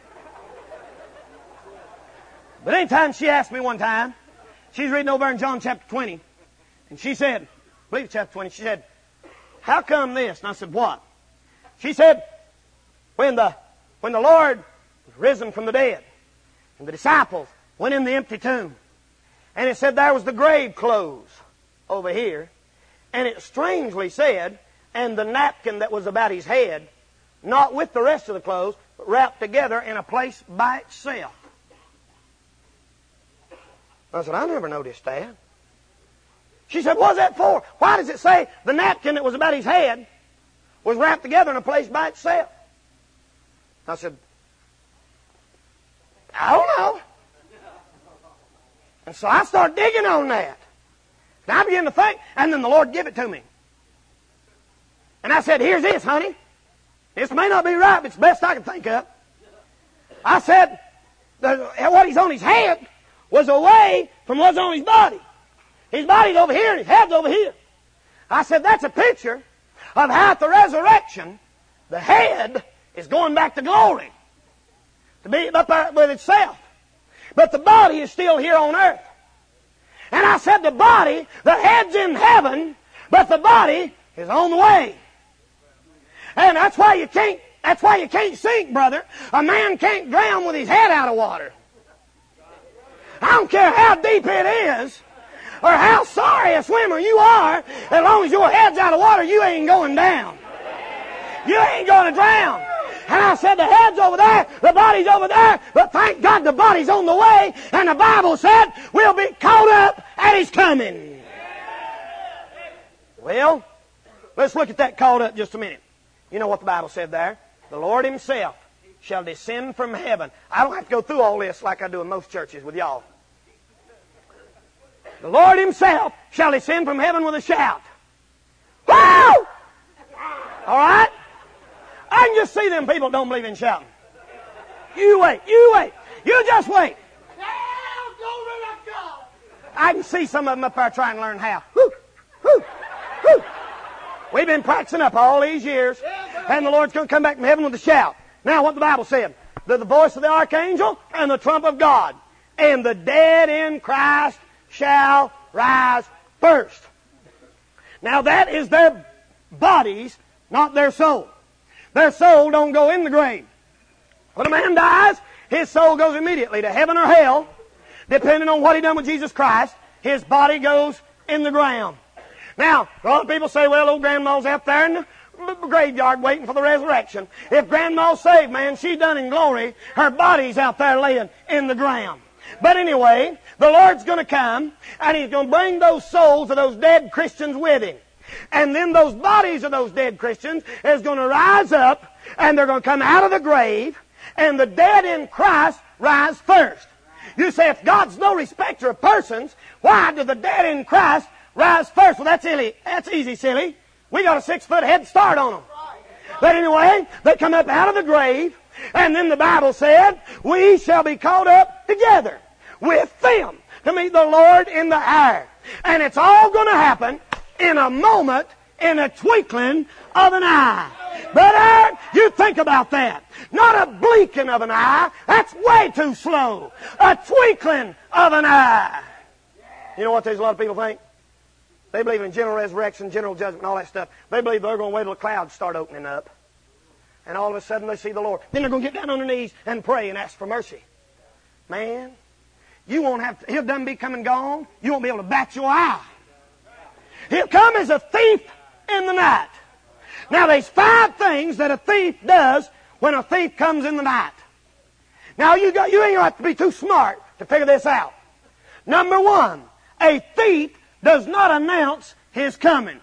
But anytime she asked me one time, she's reading over in John chapter 20, and she said, I believe it's chapter 20, she said, how come this? And I said, what? She said, when the Lord was risen from the dead, and the disciples went in the empty tomb, and it said there was the grave clothes over here, And it strangely said, and the napkin that was about his head, not with the rest of the clothes, but wrapped together in a place by itself. I said, I never noticed that. She said, what's that for? Why does it say the napkin that was about his head was wrapped together in a place by itself? I said, I don't know. And so I started digging on that. And I began to think, and then the Lord gave it to me. And I said, here's this, honey. This may not be right, but it's the best I can think of. I said, what he's on his head was away from what's on his body. His body's over here and his head's over here. I said, that's a picture of how at the resurrection, the head is going back to glory. To be up there with itself. But the body is still here on earth. And I said, the head's in heaven, but the body is on the way. And that's why you can't sink, brother. A man can't drown with his head out of water. I don't care how deep it is, or how sorry a swimmer you are, as long as your head's out of water, you ain't going down. You ain't going to drown. And I said, the head's over there, the body's over there, but thank God the body's on the way, and the Bible said we'll be caught up at His coming. Well, let's look at that caught up just a minute. You know what the Bible said there? The Lord Himself shall descend from heaven. I don't have to go through all this like I do in most churches with y'all. The Lord Himself shall descend from heaven with a shout. Woo! All right? I can just see them people don't believe in shouting. You wait. You just wait. I can see some of them up there trying to learn how. Woo, woo, woo. We've been practicing up all these years, and the Lord's going to come back from heaven with a shout. Now, what the Bible said, the voice of the archangel and the trump of God, and the dead in Christ shall rise first. Now, that is their bodies, not their soul. Their soul don't go in the grave. When a man dies, his soul goes immediately to heaven or hell. Depending on what he done with Jesus Christ, his body goes in the ground. Now, a lot of people say, well, old grandma's out there in the graveyard waiting for the resurrection. If grandma's saved, man, she's done in glory. Her body's out there laying in the ground. But anyway, the Lord's going to come, and He's going to bring those souls of those dead Christians with Him. And then those bodies of those dead Christians is going to rise up, and they're going to come out of the grave, and the dead in Christ rise first. You say, if God's no respecter of persons, why do the dead in Christ rise first? Well, that's silly. That's easy, silly. We got a 6-foot head start on them. But anyway, they come up out of the grave, and then the Bible said, we shall be caught up together with them to meet the Lord in the air. And it's all going to happen in a moment, in a twinkling of an eye. Brother, you think about that. Not a blinking of an eye. That's way too slow. A twinkling of an eye. You know what there's a lot of people think? They believe in general resurrection, general judgment, and all that stuff. They believe they're going to wait till the clouds start opening up. And all of a sudden they see the Lord. Then they're going to get down on their knees and pray and ask for mercy. Man, you won't have to, He'll done be come and gone. You won't be able to bat your eye. He'll come as a thief in the night. Now there's 5 things that a thief does when a thief comes in the night. Now you ain't going to have to be too smart to figure this out. Number 1, a thief does not announce his coming.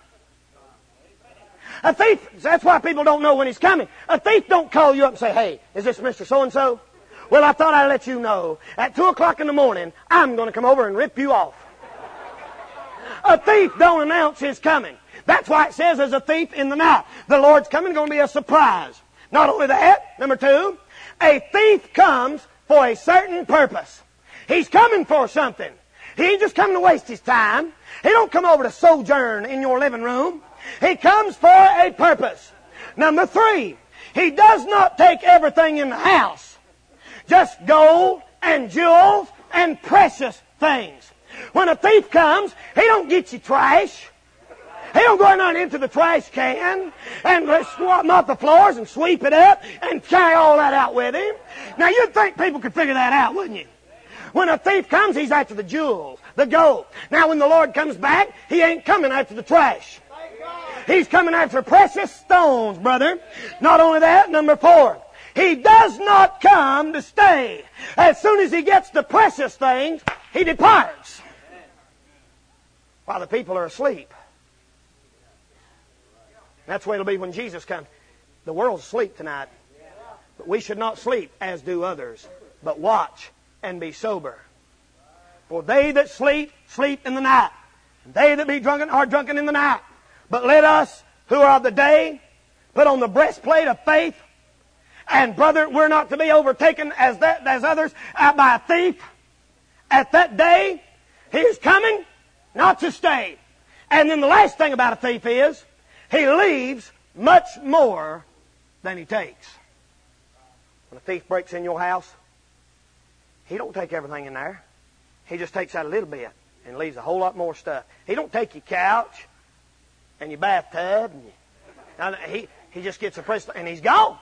A thief, that's why people don't know when he's coming. A thief don't call you up and say, hey, is this Mr. So-and-so? Well, I thought I'd let you know. At 2 o'clock in the morning, I'm going to come over and rip you off. A thief don't announce his coming. That's why it says there's a thief in the night. The Lord's coming is going to be a surprise. Not only that, number 2, a thief comes for a certain purpose. He's coming for something. He ain't just coming to waste his time. He don't come over to sojourn in your living room. He comes for a purpose. Number 3, he does not take everything in the house. Just gold and jewels and precious things. When a thief comes, he don't get you trash. He don't go in into the trash can and mop the floors and sweep it up and carry all that out with him. Now, you'd think people could figure that out, wouldn't you? When a thief comes, he's after the jewels, the gold. Now when the Lord comes back, He ain't coming after the trash. He's coming after precious stones, brother. Not only that, number 4, He does not come to stay. As soon as He gets the precious things, He departs. While the people are asleep. That's the way it'll be when Jesus comes. The world's asleep tonight. But we should not sleep as do others, but watch and be sober. For they that sleep, sleep in the night. And they that be drunken are drunken in the night. But let us, who are of the day, put on the breastplate of faith. And brother, we're not to be overtaken as others by a thief. At that day, he is coming not to stay. And then the last thing about a thief is, he leaves much more than he takes. When a thief breaks in your house, he don't take everything in there. He just takes out a little bit and leaves a whole lot more stuff. He don't take your couch and your bathtub. And he just gets a prisoner and he's gone.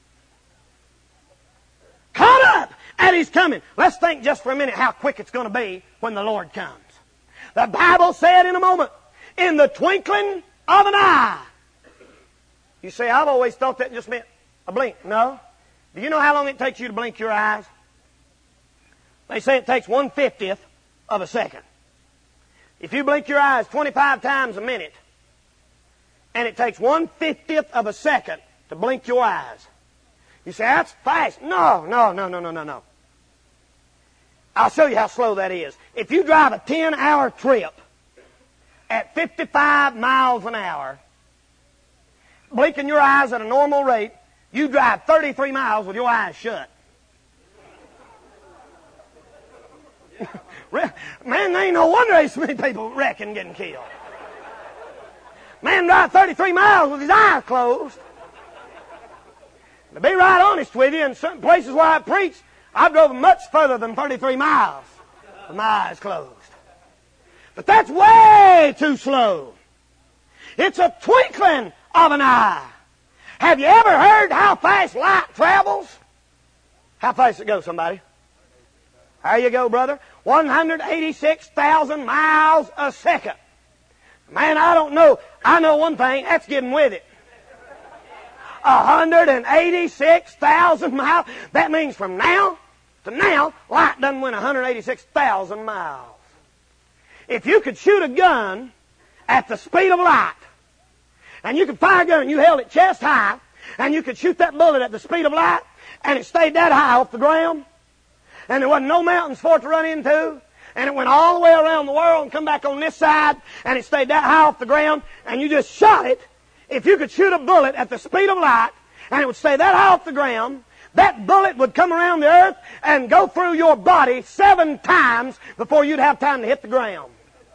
Caught up, and He's coming. Let's think just for a minute how quick it's going to be when the Lord comes. The Bible said in a moment, in the twinkling of an eye. You say, I've always thought that just meant a blink. No. Do you know how long it takes you to blink your eyes? They say it takes 1/50th of a second. If you blink your eyes 25 times a minute, and it takes 1/50th of a second to blink your eyes, you say, that's fast. No. I'll show you how slow that is. If you drive a 10-hour trip at 55 miles an hour, blinking your eyes at a normal rate, you drive 33 miles with your eyes shut. Man, there ain't no wonder there's so many people wrecking and getting killed. Man drive 33 miles with his eyes closed. To be right honest with you, in certain places where I preach, I've driven much further than 33 miles with my eyes closed. But that's way too slow. It's a twinkling of an eye. Have you ever heard how fast light travels? How fast it goes, somebody? There you go, brother. 186,000 miles a second. Man, I don't know. I know one thing. That's getting with it. 186,000 miles. That means from now to now, light done went 186,000 miles. If you could shoot a gun at the speed of light, and you could fire a gun and you held it chest high, and you could shoot that bullet at the speed of light, and it stayed that high off the ground, and there wasn't no mountains for it to run into, and it went all the way around the world and come back on this side, and it stayed that high off the ground, and you just shot it. If you could shoot a bullet at the speed of light, and it would stay that high off the ground, that bullet would come around the earth and go through your body 7 times before you'd have time to hit the ground.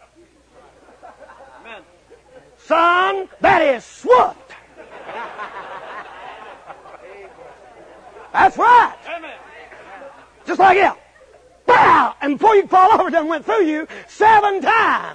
Amen. Son, that is swift. That's right. Amen. Just like that. Bow! And before you fall over, it done went through you 7 times.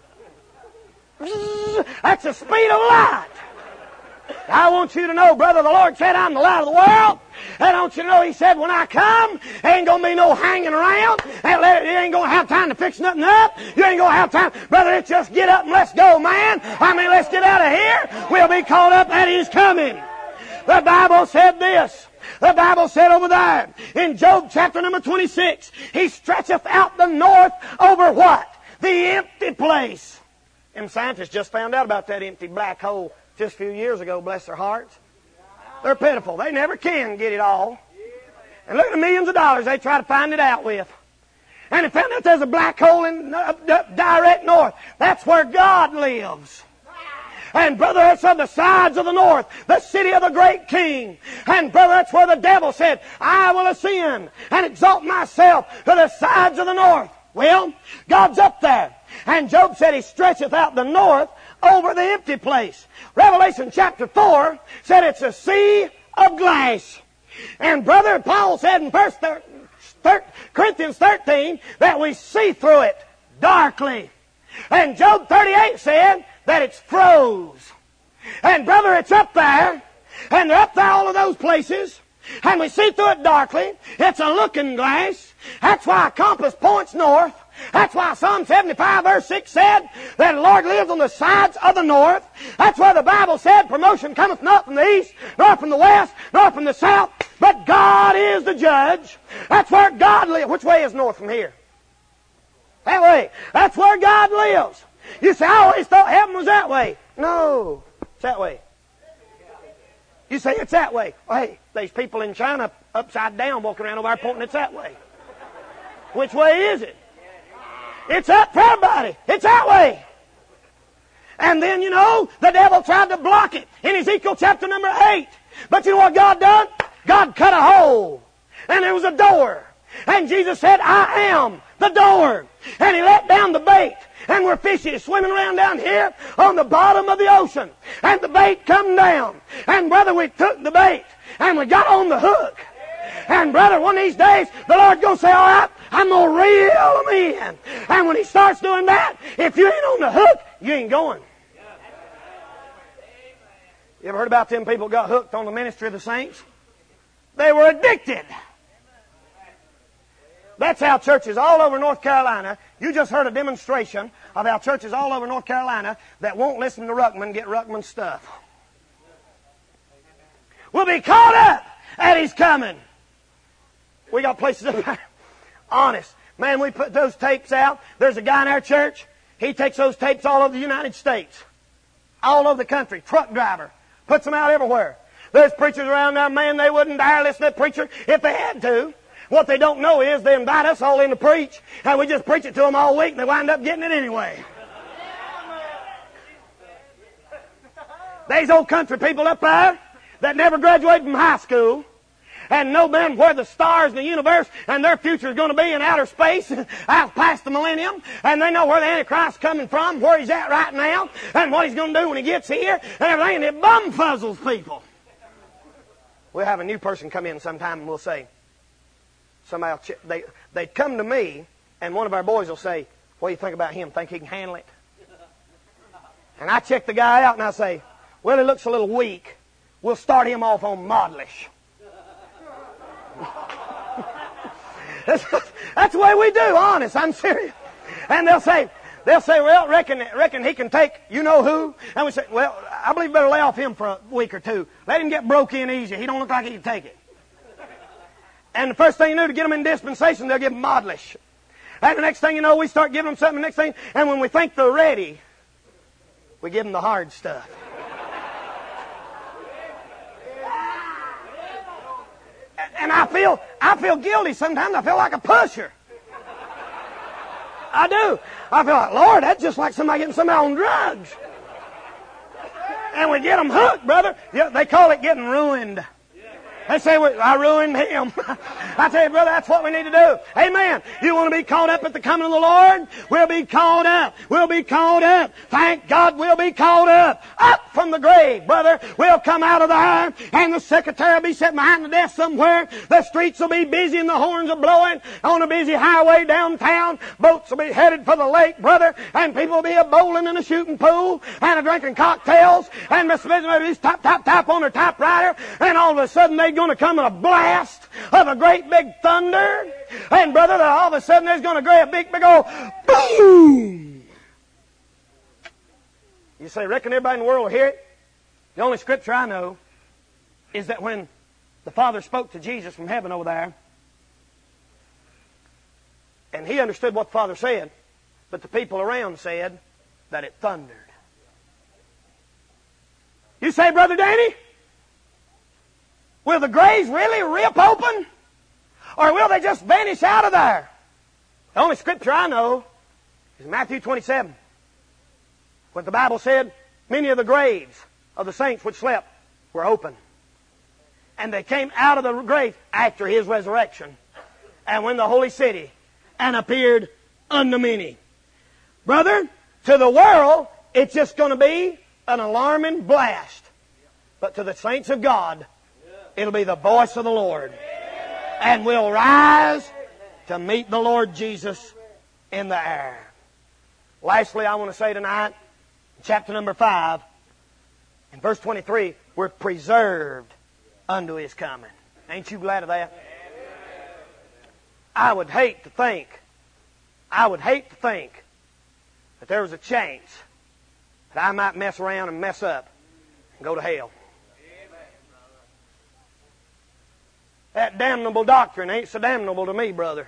That's the speed of light. I want you to know, brother, the Lord said, I'm the light of the world. And I want you to know, He said, when I come, there ain't going to be no hanging around. You ain't going to have time to fix nothing up. You ain't going to have time. Brother, it's just get up and let's go, man. I mean, let's get out of here. We'll be caught up that He's coming. The Bible said this. The Bible said over there, in Job chapter number 26, He stretcheth out the north over what? The empty place. Them scientists just found out about that empty black hole just a few years ago, bless their hearts. They're pitiful. They never can get it all. And look at the millions of dollars they try to find it out with. And they found out there's a black hole in direct north. That's where God lives. And brother, that's on the sides of the north, the city of the great king. And brother, that's where the devil said, I will ascend and exalt myself to the sides of the north. Well, God's up there. And Job said He stretcheth out the north over the empty place. Revelation chapter 4 said it's a sea of glass. And brother, Paul said in 1 Corinthians 13 that we see through it darkly. And Job 38 said that it's froze. And brother, it's up there. And they're up there, all of those places. And we see through it darkly. It's a looking glass. That's why a compass points north. That's why Psalm 75 verse 6 said that the Lord lives on the sides of the north. That's why the Bible said promotion cometh not from the east, nor from the west, nor from the south, but God is the judge. That's where God lives. Which way is north from here? That way. That's where God lives. You say, I always thought heaven was that way. No, it's that way. You say, it's that way. Well, hey, there's people in China upside down walking around over there pointing it's that way. Which way is it? It's up for everybody. It's that way. And then, you know, the devil tried to block it in Ezekiel chapter number 8. But you know what God done? God cut a hole. And there was a door. And Jesus said, I am the door. And He let down the bait. And we're fishes swimming around down here on the bottom of the ocean. And the bait come down. And brother, we took the bait. And we got on the hook. And brother, one of these days, the Lord's going to say, all right, I'm going to reel them in. And when He starts doing that, if you ain't on the hook, you ain't going. You ever heard about them people who got hooked on the ministry of the saints? They were addicted. That's how churches all over North Carolina, you just heard a demonstration of how churches all over North Carolina that won't listen to Ruckman get Ruckman stuff. We'll be caught up at His coming. We got places up there. Honest. Man, we put those tapes out. There's a guy in our church. He takes those tapes all over the United States. All over the country. Truck driver. Puts them out everywhere. There's preachers around there, man, they wouldn't dare listen to that preacher if they had to. What they don't know is they invite us all in to preach, and we just preach it to them all week, and they wind up getting it anyway. There's old country people up there that never graduated from high school and know, man, where the stars in the universe and their future is going to be in outer space out past the millennium. And they know where the Antichrist is coming from, where he's at right now, and what he's going to do when he gets here, and everything. And it bumfuzzles people. We'll have a new person come in sometime and we'll say, they'd come to me, and one of our boys will say, what do you think about him? Think he can handle it? And I check the guy out and I say, well, he looks a little weak. We'll start him off on Modlish. That's the way we do, honest. I'm serious. And they'll say, well, reckon he can take you know who? And we say, well, I believe you better lay off him for a week or two. Let him get broke in easy. He don't look like he can take it. And the first thing you know, to get them in dispensation, they'll give them Modlish. And the next thing you know, we start giving them something. The next thing, and when we think they're ready, we give them the hard stuff. And I feel guilty sometimes. I feel like a pusher. I do. I feel like, Lord, that's just like somebody getting somebody on drugs. And we get them hooked, brother. Yeah, they call it getting ruined. They say, well, I ruined him. I tell you, brother, that's what we need to do. Amen. You want to be caught up at the coming of the Lord? We'll be caught up. We'll be caught up. Thank God we'll be caught up. Up from the grave, brother. We'll come out of there, and the secretary will be sitting behind the desk somewhere. The streets will be busy, and the horns are blowing on a busy highway downtown. Boats will be headed for the lake, brother, and people will be a-bowling in a shooting pool, and a-drinking cocktails, and Miss Smith will be tap on her typewriter, and all of a sudden they're going to come in a blast of a great big thunder. And brother, all of a sudden there's going to be a big old boom. You say, reckon everybody in the world will hear it? The only scripture I know is that when the Father spoke to Jesus from heaven over there, and He understood what the Father said, but the people around said that it thundered. You say, Brother Danny, will the graves really rip open? Or will they just vanish out of there? The only scripture I know is Matthew 27. When the Bible said, many of the graves of the saints which slept were open. And they came out of the grave after His resurrection, and went in the holy city, and appeared unto many. Brother, to the world, it's just going to be an alarming blast. But to the saints of God, it'll be the voice of the Lord. And we'll rise to meet the Lord Jesus in the air. Lastly, I want to say tonight, chapter number 5, in verse 23, we're preserved unto His coming. Ain't you glad of that? I would hate to think that there was a chance that I might mess around and mess up and go to hell. That damnable doctrine ain't so damnable to me, brother.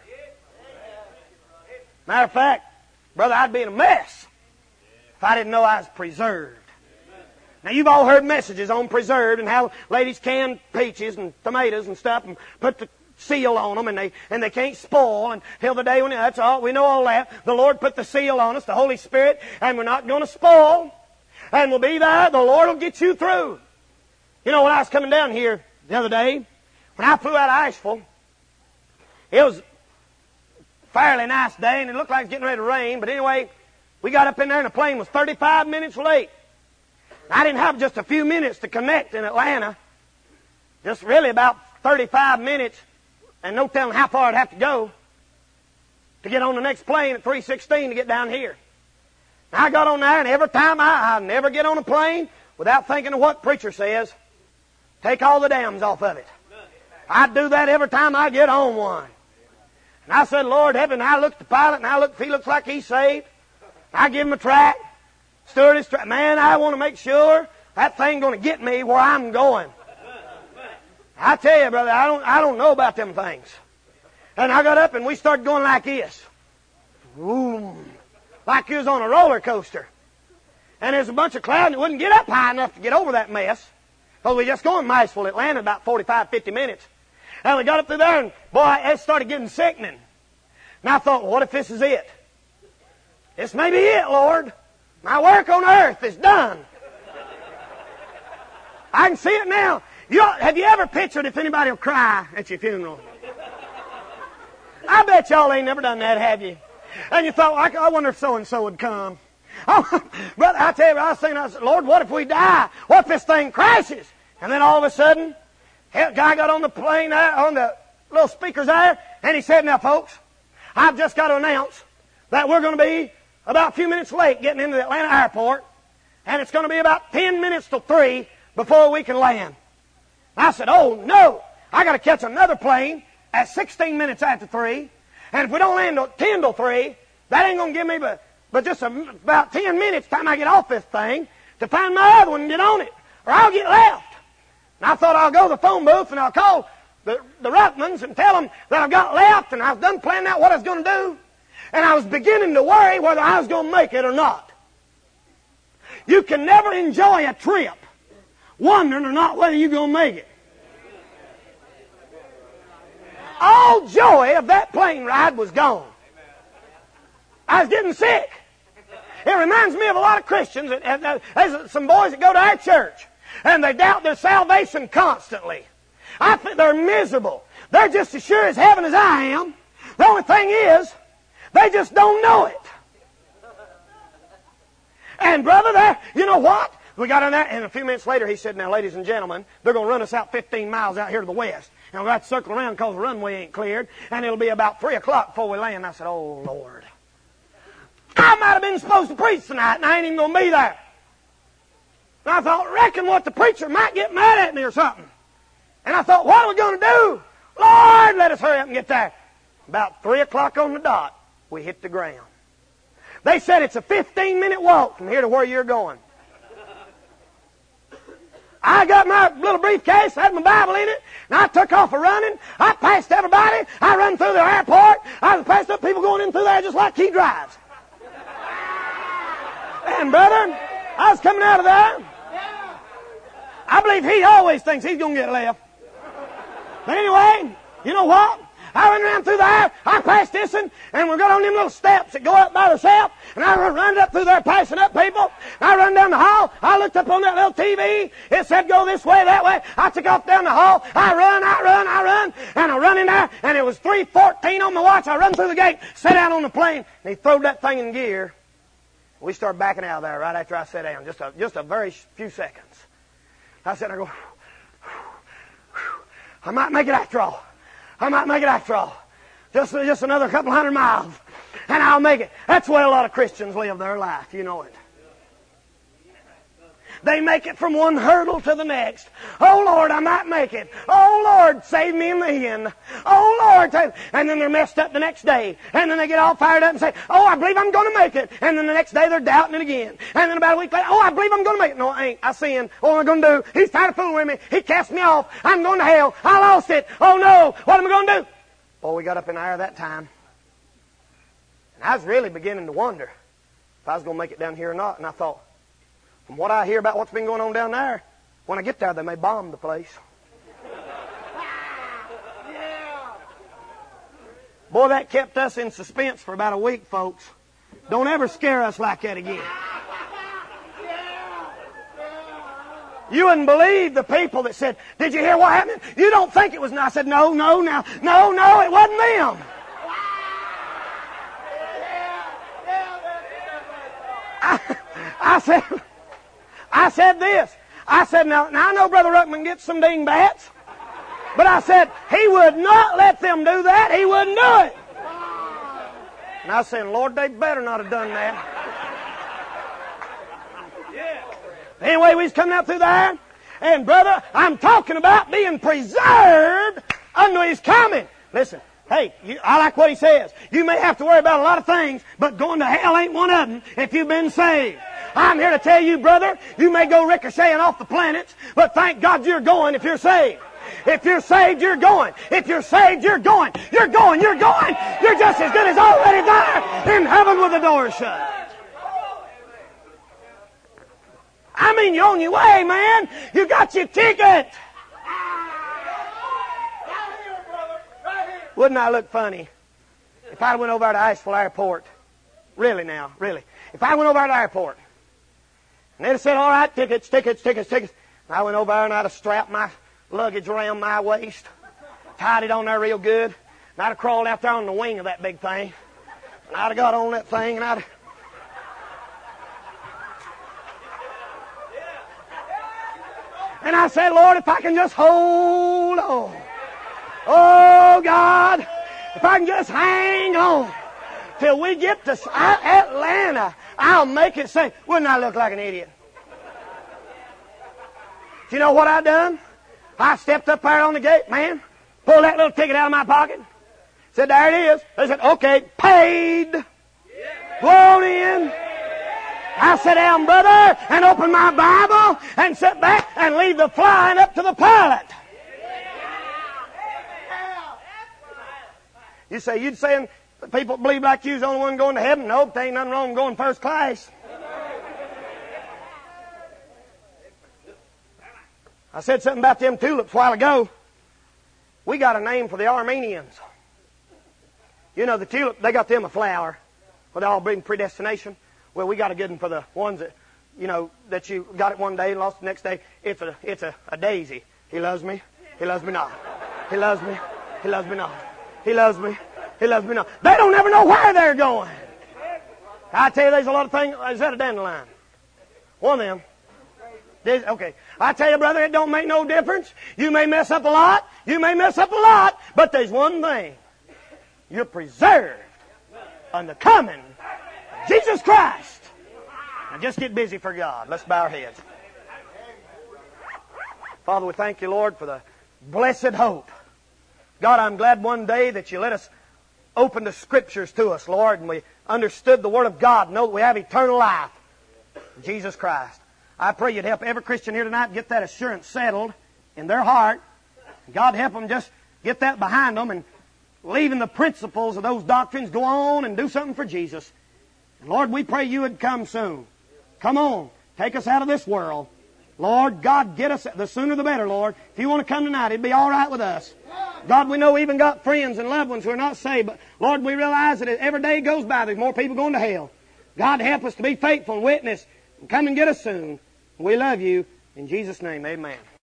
Matter of fact, brother, I'd be in a mess if I didn't know I was preserved. Now, you've all heard messages on preserved and how ladies can peaches and tomatoes and stuff and put the seal on them and they can't spoil until the day when that's all. We know all that. The Lord put the seal on us, the Holy Spirit, and we're not going to spoil. And we'll be there. The Lord will get you through. You know, when I was coming down here the other day, when I flew out of Asheville, it was a fairly nice day and it looked like it was getting ready to rain. But anyway, we got up in there and the plane was 35 minutes late. I didn't have just a few minutes to connect in Atlanta. Just really about 35 minutes and no telling how far I'd have to go to get on the next plane at 3:16 to get down here. I got on there and every time I never get on a plane without thinking of what preacher says. Take all the dams off of it. I do that every time I get on one. And I said, Lord heaven, I look at the pilot and I look if he looks like he's saved. I give him a track. Stewardess, man, I want to make sure that thing going to get me where I'm going. I tell you, brother, I don't know about them things. And I got up and we started going like this. Boom. Like you was on a roller coaster. And there's a bunch of clouds that wouldn't get up high enough to get over that mess. So we just going Niceville, Atlanta, about 45, 50 minutes. And we got up through there and, boy, it started getting sickening. And I thought, well, what if this is it? This may be it, Lord. My work on earth is done. I can see it now. Have you ever pictured if anybody will cry at your funeral? I bet y'all ain't never done that, have you? And you thought, I wonder if so-and-so would come. Oh, brother, I tell you, I was thinking, I said, Lord, what if we die? What if this thing crashes? And then all of a sudden, a guy got on the plane there, on the little speakers there, and he said, now, folks, I've just got to announce that we're going to be about a few minutes late getting into the Atlanta airport, and it's going to be about 10 minutes till 3 before we can land. And I said, oh, no, I got to catch another plane at 16 minutes after 3, and if we don't land till 10 till 3, that ain't going to give me but just about 10 minutes time I get off this thing to find my other one and get on it, or I'll get left. And I thought I'll go to the phone booth and I'll call the Ruckmans and tell them that I've got left, and I was done planning out what I was going to do. And I was beginning to worry whether I was going to make it or not. You can never enjoy a trip wondering or not whether you're going to make it. All joy of that plane ride was gone. I was getting sick. It reminds me of a lot of Christians. There's some boys that go to our church, and they doubt their salvation constantly. I think they're miserable. They're just as sure as heaven as I am. The only thing is, they just don't know it. And brother, you know what? We got in there, and a few minutes later he said, now, ladies and gentlemen, they're going to run us out 15 miles out here to the west. And we'll have to circle around because the runway ain't cleared, and it'll be about 3 o'clock before we land. I said, oh, Lord. I might have been supposed to preach tonight, and I ain't even going to be there. And I thought, reckon what the preacher might get mad at me or something. And I thought, what are we going to do? Lord, let us hurry up and get there. About 3 o'clock on the dot, we hit the ground. They said it's a 15-minute walk from here to where you're going. I got my little briefcase, had my Bible in it, and I took off running. I passed everybody. I run through the airport. I was passed up people going in through there just like he drives. And brother, I was coming out of there. I believe he always thinks he's going to get left. But anyway, you know what? I run around through there. I passed this one, and we got on them little steps that go up by themselves. And I run up through there passing up people. I run down the hall. I looked up on that little TV. It said go this way, that way. I took off down the hall. I run. And I run in there, and it was 3:14 on my watch. I run through the gate, sat down on the plane, and he throwed that thing in gear. We started backing out of there right after I sat down, just a very few seconds. I said, I might make it after all. Just another couple hundred miles, and I'll make it. That's the way a lot of Christians live their life. You know it. They make it from one hurdle to the next. Oh, Lord, I might make it. Oh, Lord, save me in the end. Oh, Lord, save. And then they're messed up the next day. And then they get all fired up and say, oh, I believe I'm going to make it. And then the next day they're doubting it again. And then about a week later, oh, I believe I'm going to make it. No, I ain't. I sinned. What am I going to do? He's trying to fool with me. He cast me off. I'm going to hell. I lost it. Oh, no. What am I going to do? Boy, we got up in the air that time. And I was really beginning to wonder if I was going to make it down here or not. And I thought, from what I hear about what's been going on down there, when I get there, they may bomb the place. Boy, that kept us in suspense for about a week, folks. Don't ever scare us like that again. You wouldn't believe the people that said, did you hear what happened? You don't think it was me. I said, no, it wasn't them. I said this. I said, now I know Brother Ruckman gets some dingbats, but I said, he would not let them do that. He wouldn't do it. And I said, Lord, they better not have done that. Anyway, we was coming out through there, and brother, I'm talking about being preserved unto His coming. Listen, hey, I like what he says. You may have to worry about a lot of things, but going to hell ain't one of them if you've been saved. I'm here to tell you, brother, you may go ricocheting off the planets, but thank God you're going if you're saved. If you're saved, you're going. If you're saved, you're going. You're going. You're going. You're just as good as already there in heaven with the door shut. I mean, you're on your way, man. You got your ticket. Wouldn't I look funny if I went over to Asheville Airport? Really now, really. If I went over to the airport and they'd have said, all right, tickets. And I went over there and I'd have strapped my luggage around my waist, tied it on there real good, and I'd have crawled out there on the wing of that big thing, and I'd have got on that thing, and I said, Lord, if I can just hold on. Oh, God, if I can just hang on till we get to Atlanta, I'll make it say, wouldn't I look like an idiot? Do you know what I done? I stepped up there on the gate, man, pulled that little ticket out of my pocket, said, there it is. They said, okay, paid. Flown in. I sat down, brother, and opened my Bible and sit back and leave the flying up to the pilot. You say, you'd saying people believe like you's the only one going to heaven? Nope, there ain't nothing wrong with going first class. I said something about them tulips a while ago. We got a name for the Armenians. You know, the tulip, they got them a flower. Well, they all bring predestination. Well, we got a good one for the ones that, you know, that you got it one day and lost the next day. It's a daisy. He loves me. He loves me not. He loves me. He loves me not. He loves me. He loves me not. They don't ever know where they're going. I tell you, there's a lot of things. Is that a dandelion? One of them. Okay. I tell you, brother, it don't make no difference. You may mess up a lot. You may mess up a lot. But there's one thing. You're preserved on the coming of Jesus Christ. Now just get busy for God. Let's bow our heads. Father, we thank you, Lord, for the blessed hope. God, I'm glad one day that you let us open the Scriptures to us, Lord, and we understood the Word of God, know that we have eternal life in Jesus Christ. I pray you'd help every Christian here tonight get that assurance settled in their heart. God, help them just get that behind them and leaving the principles of those doctrines, go on and do something for Jesus. And Lord, we pray you would come soon. Come on, take us out of this world. Lord, God, get us, the sooner the better, Lord. If you want to come tonight, it'd be all right with us. God, we know we even got friends and loved ones who are not saved, but Lord, we realize that every day goes by, there's more people going to hell. God, help us to be faithful and witness, and come and get us soon. We love you. In Jesus' name, amen.